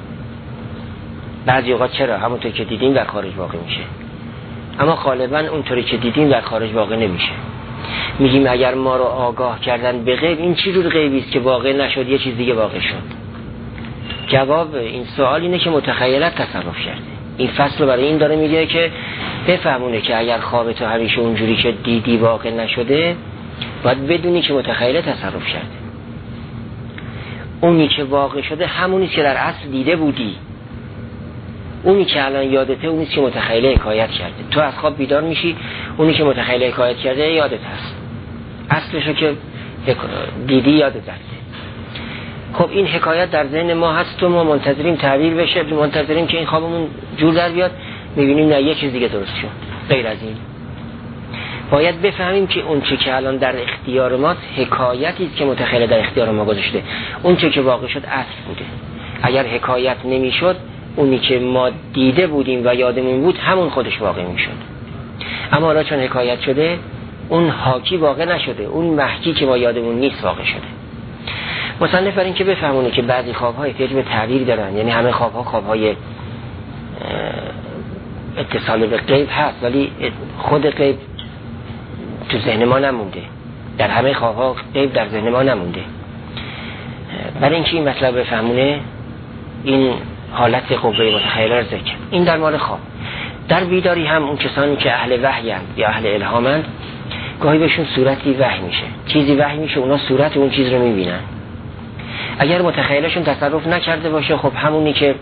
بعضی اوقات چرا همونطور که دیدیم در خارج واقع میشه، اما غالبا اونطوری که دیدیم در خارج واقع نمیشه. میگیم اگر ما رو آگاه کردن به غیب، این چی جور غیبی است که واقع نشد یه چیز دیگه واقع شد؟ جواب این سوال اینه که متخیلت تصرف کرده. این فصل رو برای این داره میگه که بفهمونه که اگر خواب تو همیشه اونجوری که دیدی واقع نشده، باید بدونی که متخیلت تصرف کرده. اونی که واقع شده همونی که در اصل دیده بودی، اونی که الان یادته اونی که متخیله حکایت کرده. تو از خواب بیدار میشی، اونی که متخیله حکایت کرده یادت هست، اصلشو که دیدی یادت هست. خب این حکایت در ذهن ما هست و ما منتظریم تعبیر بشه، منتظریم که این خوابمون جور در بیاد، میبینیم نه یه چیز دیگه درست شد. غیر از این باید بفهمیم که اون چه که الان در اختیار ماست حکایتی است که متخیل در اختیار ما گذاشته. اون چه که واقع شد اصل بوده. اگر حکایت نمیشد، اونی که ما دیده بودیم و یادمون بود همون خودش واقع میشد. اما حالا چون حکایت شده، اون حاکی واقع نشده، اون محکی که ما یادمون نیست واقع شده. مصنف بر این که بفهمونه که بعضی خواب‌ها احتیاج به تعبیر دارن، یعنی همه خواب‌ها خواب‌های اتصال به غیب هست، ولی خود غیب تو ذهن ما نمونده. در همه خواب‌ها غیب در ذهن ما نمونده. برای اینکه این مطلب بفهمونه، این حالت قوه متخیله رو ذکر. این در مال خواب. در بیداری هم اون کسانی که اهل وحی‌اند یا اهل الهامند، گاهی بهشون صورتی وحی میشه، چیزی وحی میشه، اونا صورت اون چیز رو میبینن. اگر متخیلشون تصرف نکرده باشه، خب همونی که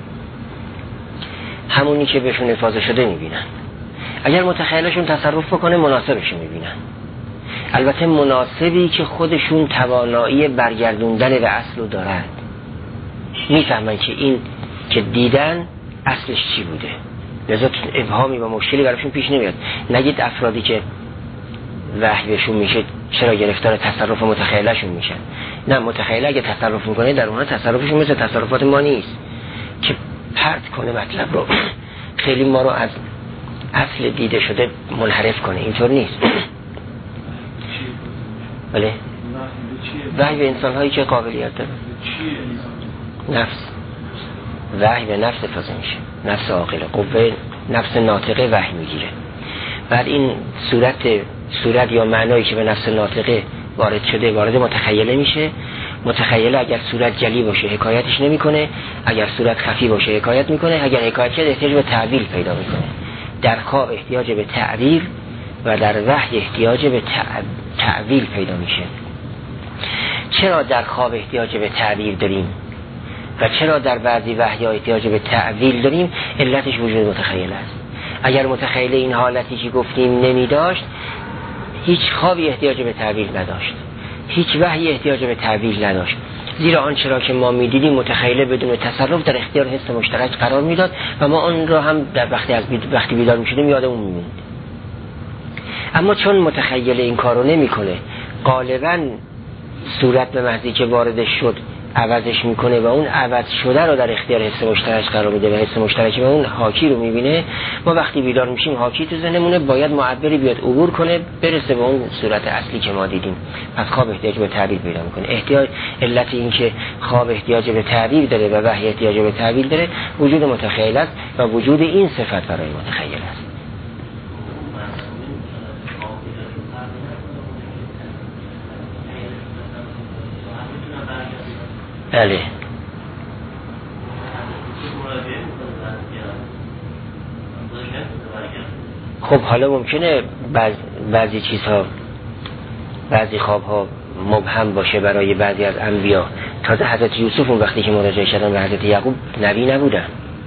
همونی که بهشون افاضه شده میبینن. اگر متخیلشون تصرف بکنه، مناسبشون میبینن. البته مناسبی که خودشون توانایی برگردوندن به اصل رو دارن، میفهمن که این که دیدن اصلش چی بوده، لذا ابهامی و مشکلی براشون پیش نمیاد. نگید افرادی که وحی بهشون میشه چرا گرفتار تصرف متخیلشون میشن. نه، متخیل اگه تصرف میکنه در اونها تصرفشون مثل تصرفات ما نیست که پرت کنه مطلب رو، خیلی ما رو از اصل دیده شده منحرف کنه. اینطور نیست. بله، وحی به انسان هایی که قابلیت داره. نفس، وحی به نفس افاضه میشه، نفس عاقله، قوه نفس ناطقه وحی میگیره. بعد این صورت صورت یا معنایی که به نفس ناطقه وارد شده وارد متخیله میشه. متخیله اگر صورت جلی باشه حکایتش نمیکنه، اگر صورت خفی باشه حکایت میکنه، اگر حکایت کرد احتیاج به تعبیر پیدا میکنه. در خواب احتیاج به تعبیر و در وحی احتیاج به تعبیر پیدا میشه. چرا در خواب احتیاج به تعبیر داریم و چرا در بعضی وحی‌ها احتیاج به تعبیر داریم؟ علتش وجود متخیل است. اگر متخیل این حالتی که گفتیم نمی داشت، هیچ خوابی احتیاج به تعبیر نداشت، هیچ وحی احتیاج به تعبیر نداشت، زیرا آنچه را که ما می‌دیدیم متخیل بدون تصرف در اختیار حس مشترک قرار میداد و ما آن را هم در وقتی از بید... وقتی بیدار می‌شدیم یادمون می‌موند. اما چون متخیل این کارو نمی‌کنه، غالباً صورت به محضی که واردش شد عوضش میکنه و اون عوض شده رو در اختیار حس مشترک قرار میده و حس مشترک و اون حاکی رو میبینه. ما وقتی بیدار میشیم حاکی تو ذهنمونه، باید معبری بیاد عبور کنه برسه به اون صورت اصلی که ما دیدیم. پس خواب احتیاج به تعبیر پیدا میکنه. احتیاج علت این که خواب احتیاج به تعبیر داره و وحی احتیاج به تعبیر داره وجود متخیل است و وجود این صفت برای متخیل است. بله. خب حالا ممکنه بعض بعضی چیزها، بعضی خوابها مبهم باشه برای بعضی از انبیا. تازه حضرت یوسف اون وقتی که مراجعه کردن به حضرت یعقوب نبی نبودن.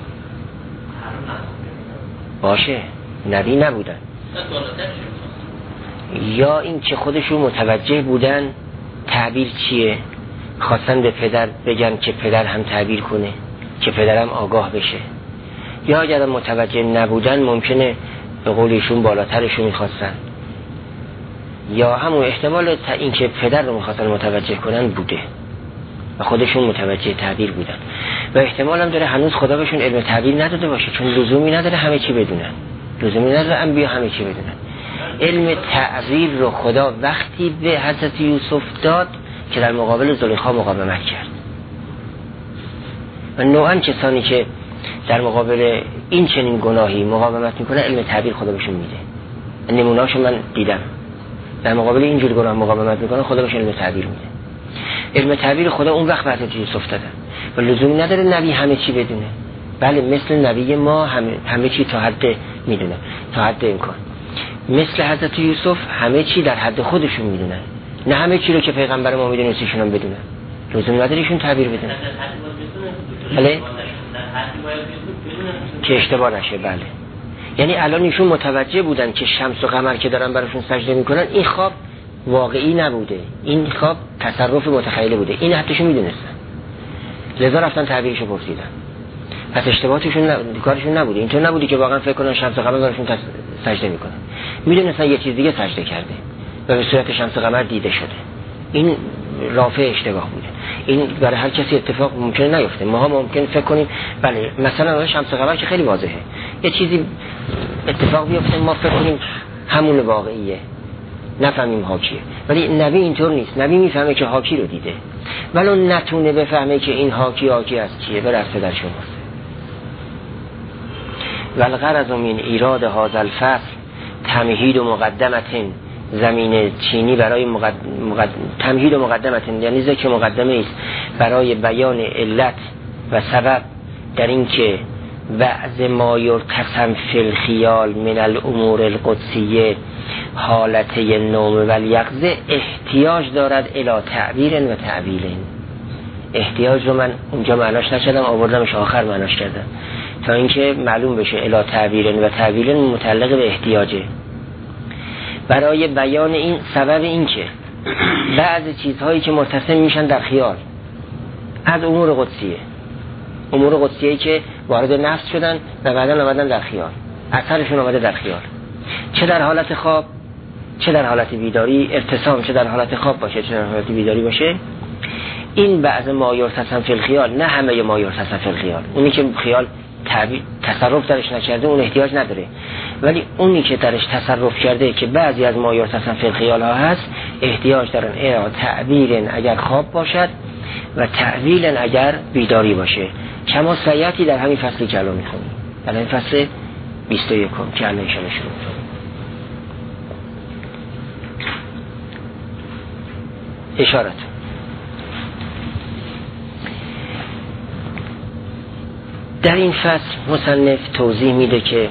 باشه نبی نبودن، یا این که خودشون متوجه بودن تعبیر چیه، خواستن به پدر بگن که پدر هم تعبیر کنه که پدرم آگاه بشه، یا اگر متوجه نبودن ممکنه به قولیشون بالاترشون میخواستن، یا همون احتمال این که پدر رو میخواستن متوجه کنن بوده و خودشون متوجه تعبیر بودن، و احتمال هم داره هنوز خدا بهشون علم تعبیر نداده باشه، چون لزومی نداره همه چی بدونن، لزومی نداره انبیا همه چی بدونن. علم تعبیر رو خدا وقتی به حضرت یوسف داد که در مقابل زلیخا مقاومت کرد، و نوعا کسانی که در مقابل این چنین گناهی مقاومت میکنه علم تعبیر خدا بهشون میده. نمونه‌اشو من دیدم، در مقابل اینجور گناه مقاومت میکنه خدا بهشون علم تعبیر میده. علم تعبیر خدا اون وقت به حضرت یوسف دادن و لزومی نداره نبی همه چی بدونه. بله مثل نبی ما همه, همه چی تا حد میدونه، تا حد امکان. مثل حضرت یوسف همه چی در حد خودشون میدونن، نه همه چی رو که پیغمبر ما میدونه سیشون هم بدونن. لزومی نداره ایشون تعبیر بدونن. بله که اشتباه نشه. بله یعنی الان ایشون متوجه بودن که شمس و قمر که دارن براشون سجده میکنن این خواب واقعی نبوده، این خواب تصرف متخیله بوده، این حتیشون میدونستن، لذا رفتن تعبیرشو پرسیدن. پس اشتباهاتشون ن... کارشون نبوده، اینطور نبوده که واقعا فکر کنن شمس و قمر براشون تس... سجده میکنن، میدونستن یه چیز دیگه سجده کرده و به صورت شمس و قمر دیده شده. این رافع اشتباه بوده. این برای هر کسی اتفاق ممکنه نیفته. ما ممکن فکر کنیم بله مثلا شمس و قمر که خیلی واضحه، یه چیزی اتفاق بیفته ما فکر کنیم همون واقعیه، نفهمیم حاکیه. ولی نبی اینطور نیست، نبی میفهمه که حاکی رو دیده ولو نتونه بفهمه که این حاکی حاکی از چیه، برسته در شماست. والغرض من ایراد هذا الفصل تمهید و مقدمتین، زمین چینی برای مقد... مقد... تمهید و مقدمتین یعنی ذکر مقدمه است برای بیان علت و سبب در این که بعض ما یرتسم فی الخیال من الامور القدسیه حالته نوم و الیقظه احتیاج دارد الی تعبیر و تعبیل. احتیاج رو من اونجا معناش نکردم، آوردمش آخر معناش کردم تا اینکه معلوم بشه الی تعبیر و تعبیل متعلق به احتیاجه، برای بیان این سبب این که بعضی چیزهایی که متصل میشن در خیال از امور قدسیه، امور قدسیه که وارد نفس شدن و بعداً آمدن در خیال، اثرشون آمده در خیال، چه در حالت خواب چه در حالت بیداری، ارتسام چه در حالت خواب باشه چه در حالت بیداری باشه. این بعض ما یرتسم فی الخیال، نه همه ما یرتسم فی الخیال. اونی که خیال تعبیر تصرف درش نکرده اون احتیاج نداره، ولی اونی که درش تصرف کرده که بعضی از ما یرتسم فی الخیال ها هست احتیاج دارن الا تعبیر اگر خواب باشد و تعبیل اگر بیداری باشه. کما سیاتی در همین فصلی که الان میخونیم، در این فصل بیست و یک که الان شما شروع کنیم. اشارت در این فصل مصنف توضیح میده که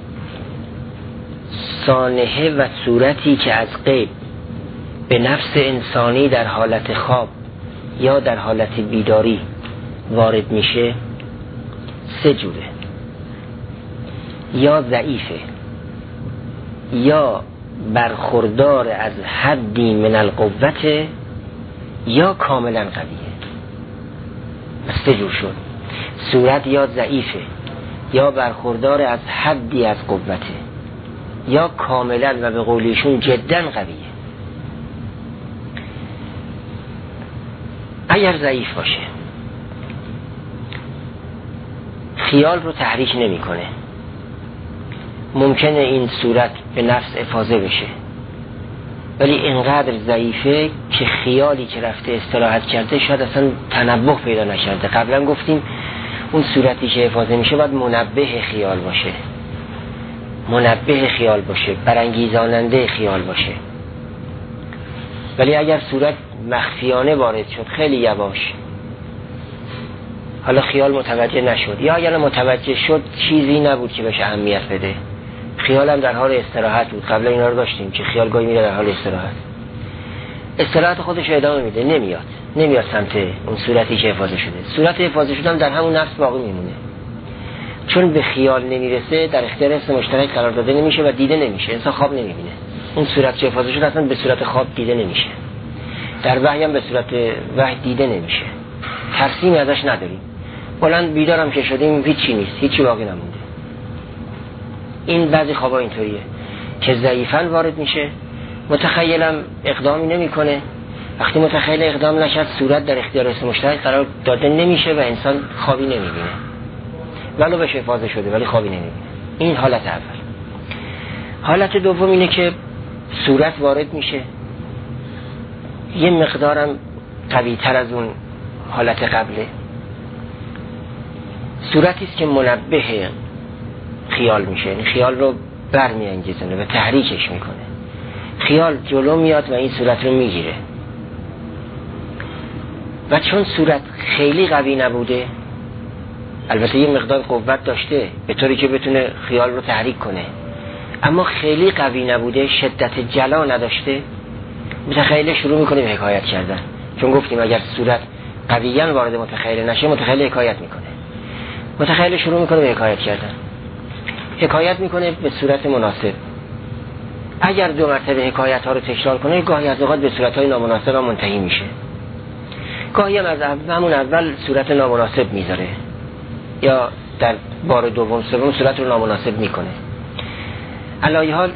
سانحه و صورتی که از غیب به نفس انسانی در حالت خواب یا در حالت بیداری وارد میشه سه جوره: یا ضعیفه، یا برخوردار از حدی من القوت، یا کاملا قویه. سه جور شد. صورت یا ضعیفه، یا برخوردار از حدی از قوته، یا کاملا و به قولیشون جدا قویه. اگر ضعیف باشه خیال رو تحریک نمی کنه، ممکنه این صورت به نفس افاضه بشه، ولی اینقدر ضعیفه که خیالی که رفته استراحت کرده شاید اصلا تنبه پیدا نکرده. قبلا گفتیم اون صورتی که افاضه میشه باید منبه خیال باشه، منبه خیال باشه، برانگیزاننده خیال باشه. ولی اگر صورت مخفیانه وارد شد خیلی یواش حالا خیال متوجه نشد، یا اگر متوجه شد چیزی نبود که بهش اهمیت بده. خیال هم در حال استراحت بود. قبل اینا رو داشتیم که خیال گاهی میره در حال استراحت، استراحت خودش ادامه میده، نمیاد نمیاد سمت اون صورتی که حفاظه شده. صورت حفاظه شده هم در همون نفس باقی میمونه، چون به خیال نمیرسه، در اختیار حس مشترک قرار داده نمیشه و دیده نمیشه. انسان خواب نمیبینه. اون صورت که حفاظه شده اصلا به صورت خواب دیده نمیشه. در وحی هم به صورت وحی دیده نمیشه. ترسیمی ازش نداریم. بلند بیدارم که شدیم هیچی نیست، هیچی باقی نمونده. این بعضی خوابا اینطوریه که ضعیفاً وارد میشه، متخیلم اقدامی نمیکنه. وقتی متخیل اقدام نشد، صورت در اختیار حس مشترک قرار داده نمیشه و انسان خوابی نمیبینه، ولو بهش حفاظه شده ولی خوابی نمیبینه. این حالت اول. حالت دوم اینه که صورت وارد میشه، یه مقدارم قوی تر از اون حالت قبله. صورتی است که منبه خیال میشه، این خیال رو برمیانگیزونه و تحریکش میکنه. خیال جلو میاد و این صورت رو میگیره و چون صورت خیلی قوی نبوده، البته یه مقدار قوت داشته به طوری که بتونه خیال رو تحریک کنه، اما خیلی قوی نبوده، شدت جلا نداشته، متخیل شروع میکنه به حکایت کردن. چون گفتیم اگر صورت قویاً وارد متخیل نشه، متخیل حکایت میکنه. متخیل شروع میکنه به حکایت کردن، حکایت میکنه به صورت مناسب. اگر دو مرتبه حکایت ها رو تکرار کنه، گاهی از اوقات به صورت های نامناسب هم منتهی میشه. گاهی هم از همون اول صورت نامناسب میذاره یا در بار دوم سوم صورت رو نامناسب میکنه. علی حال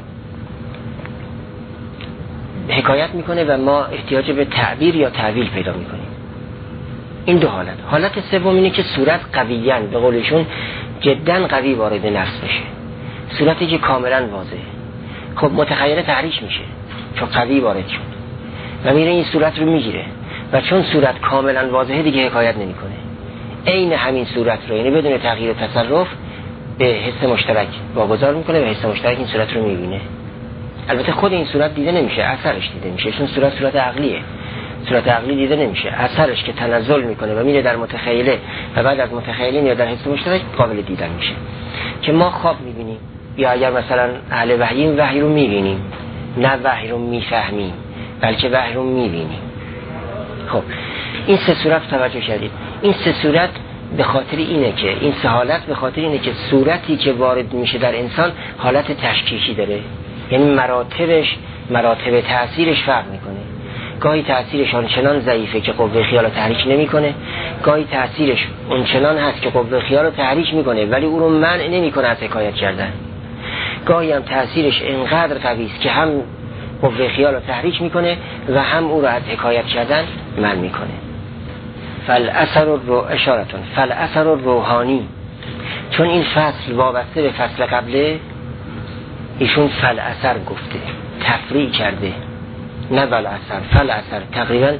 حکایت میکنه و ما احتیاج به تعبیر یا تعویل پیدا میکنیم. این دو حالت. حالت سوم اینه که صورت قویاً، به قولشون جداً قوی وارد نفس بشه، صورتی که کاملاً واضحه. خب متخیل تحریک میشه چون قوی وارد شد و میره این صورت رو میگیره و چون صورت کاملاً واضحه دیگه حکایت نمیکنه. عین همین صورت رو، یعنی بدون تغییر تصرف، به حس مشترک واگذار میکنه و حس مشترک این صورت رو میبینه. البته خود این صورت دیده نمیشه، اثرش دیده میشه، چون صورت صورت عقلیه. صورت عقلی دیده نمیشه، اثرش که تنزل میکنه و میره در متخیله و بعد از متخیله میاد در حس مشترک قابل دیدن میشه. که ما خواب میبینیم یا اگر مثلا اهل وحییم، وحی رو میبینیم، نه وحی رو میفهمیم بلکه وحی رو میبینیم. خب این سه صورت توجه کردید. این سه صورت به خاطر اینه که این سه حالت به خاطر اینه که صورتی که وارد میشه در انسان حالت تشکیکی داره، یعنی مراتبش مراتب تأثیرش فرق میکنه. گاهی تأثیرش آنچنان ضعیفه که قوه خیال رو تحریک نمیکنه، گاهی تأثیرش اونچنان هست که قوه خیال رو تحریک میکنه ولی او رو منع نمیکنه از حکایت کردن. گاهی هم تأثیرش انقدر قوی است که هم قوه خیال رو تحریک میکنه و هم او رو از حکایت کردن منع میکنه. فالاثر رو اشارتون فالاثر روحانی، چون این فصل وابسته به فصل قبله، ایشون فالاثر گفته، تفریع کرده، نه بالاثر. فالاثر تقریبا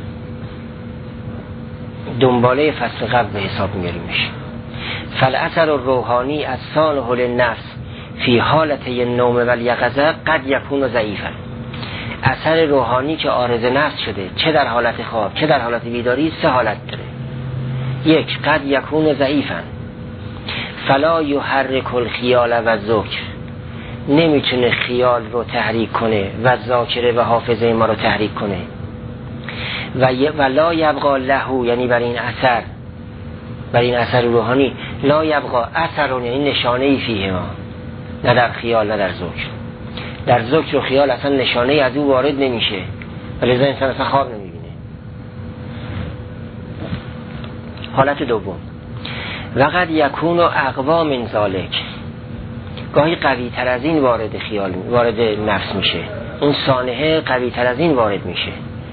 دنباله فصل قبل به حساب میاریمش. فالاثر روحانی از صانع النفس فی حالت النوم و الیقظه قد یکون ضعیفا. اثر روحانی که عارض نفس شده، چه در حالت خواب چه در حالت بیداری، سه حالت داره. یک، قد یکون ضعیفا فلا یحرک الخیال و ذکر، نمیتونه خیال رو تحریک کنه و ذاکره و حافظه ما رو تحریک کنه. و لا یبقى له، یعنی بر این اثر بر این اثر روحانی لا یبقى اثر، یعنی نشانه ای فیه ما، نه در خیال نه در ذکر. در ذکر و خیال اصلا نشانه ای از او وارد نمیشه ولی انسان اصلا خواب نمیبینه. حالت دوم، وقد یکون اقوا من ذالک، گاهی قوی تر از این وارد خیال وارد نفس میشه، اون سانحه قوی تر از این وارد میشه.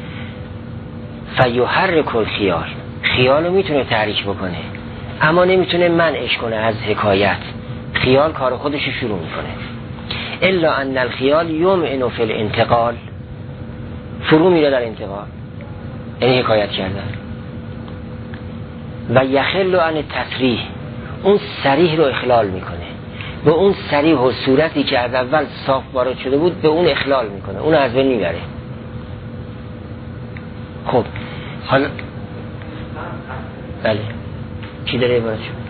فیحرک الخیال، خیال رو میتونه تحریک بکنه اما نمیتونه منعش کنه از حکایت. خیال کار خودش شروع میکنه. الا ان الخیال یمعنو فی الانتقال، فرو میره در انتقال، یعنی حکایت کردن. و یخل عن التصریح، اون صریح رو اخلال میکنه، به اون صریح و صورتی که از اول صاف وارد شده بود به اون اخلال میکنه، اون از بین میبره. خب حالا بله چی داره عبارت شد؟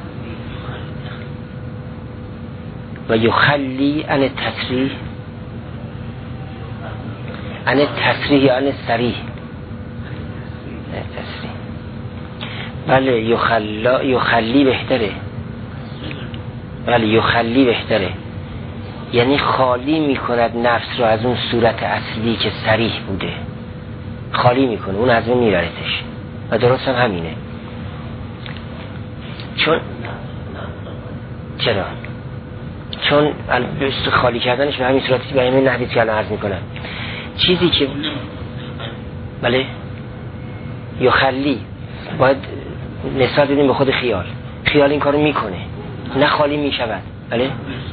و یخلی عن التصریح، عن التصریح یا عن الصریح؟ تصریح. بله یخلا، یخلی بهتره. بله یخلی بهتره، یعنی خالی میکند نفس رو از اون صورت اصلی که صریح بوده، خالی میکنه، اون از اون میبرتش و درست هم همینه. چون چرا؟ چون خالی کردنش به همین صورتی به همین نحوی که الان عرض میکنم، چیزی که بله یخلی باید نسبت بدیم به خود خیال، خیال این کارو میکنه نه خالی میشود. بله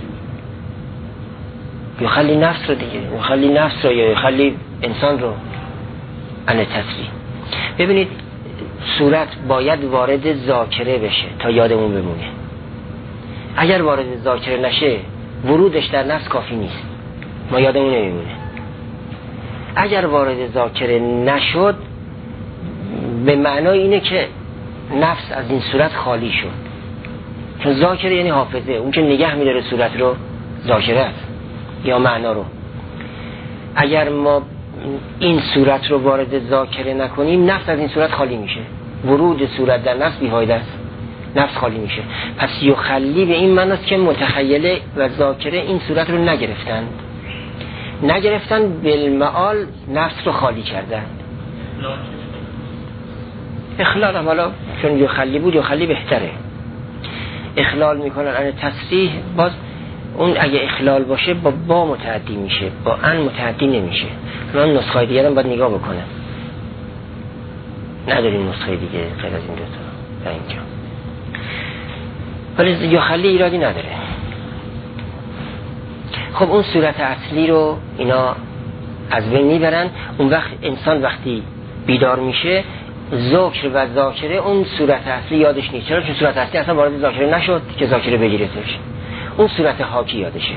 یخلی نفس رو دیگه، یخلی نفس رو یا یخلی انسان رو عن تصریح. ببینید صورت باید وارد ذاکره بشه تا یادمون بمونه. اگر وارد ذاکره نشه ورودش در نفس کافی نیست، ما یادمون نمیمونه. اگر وارد ذاکره نشد به معنای اینه که نفس از این صورت خالی شد، چون ذاکره یعنی حافظه، اون که نگه میداره صورت رو ذاکره است یا معنا رو. اگر ما این صورت رو وارد ذاکره نکنیم نفس از این صورت خالی میشه، ورود صورت در نفس بی‌فایده است، نفس خالی میشه. پس یخلی به این معنی است که متخیله و ذاکره این صورت رو نگرفتن، نگرفتن بالمعال نفس رو خالی کردن. اخلال هم حالا چون یخلی بود یخلی بهتره، اخلال میکنن عن تصریح. باز اون اگه اخلال باشه با با متعدی میشه، با ان متعدی نمیشه. من نسخه دیگه هم باید نگاه بکنم، نداریم نسخه دیگه غیر از این دوتا در اینجا. ولی یخلی ایرادی نداره. خب اون صورت اصلی رو اینا از بین میبرن. اون وقت انسان وقتی بیدار میشه ذکر و ذاکره اون صورت اصلی یادش نیست. چرا؟ چون صورت اصلی اصلا وارد ذاکره نشد که ذاکره بگیرتش. اون صورت حاکی یادشه.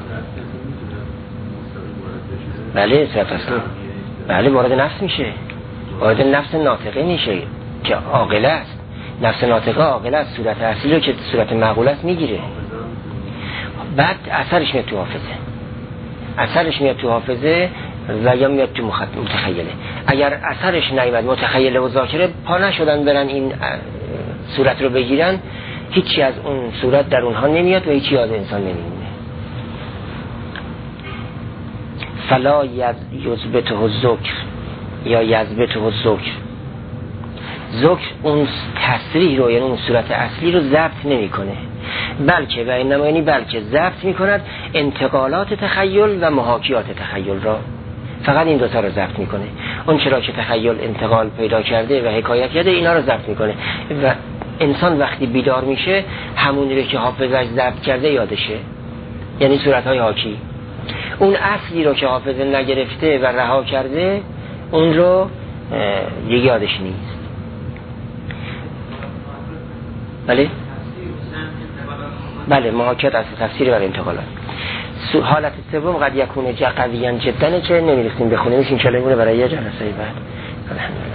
بله صورت اصلی بله وارد نفس میشه، وارد نفس ناطقه میشه که عاقله است. نفس ناطقه عاقله است، صورت اصلی رو که صورت معقوله است میگیره. بعد اثرش میاد تو حافظه، اثرش میاد تو حافظه و یا میاد تو متخیله. اگر اثرش نیامد متخیله و ذاکره پا نشدن برن این صورت رو بگیرن، هیچی از اون صورت در اونها نمیاد و هیچی از انسان نمیمونه. فلا یثبته الذکر یا یثبته الذکر، ذکر اون تصریح رو یعنی اون صورت اصلی رو ضبط نمیکنه، بلکه و اینما یعنی بلکه ضبط میکند انتقالات تخیل و محاکیات تخیل را. فقط این دوتا رو ضبط میکنه. اون چرا که تخیل انتقال پیدا کرده و حکایت کرده اینا رو ضبط میکنه و انسان وقتی بیدار میشه همونی رو که حافظش ضبط کرده یادشه، یعنی صورتهای حاکی. اون اصلی رو که حافظه نگرفته و رها کرده اون رو دیگه یادش نیست. بله بله محاکیات از تفسیر و انتقالات. حالت سوم قد یکون قویاً جداً که نمیرسیم بخونیم، این کلمه رو برای یه جلسه بعد. الحمدلله.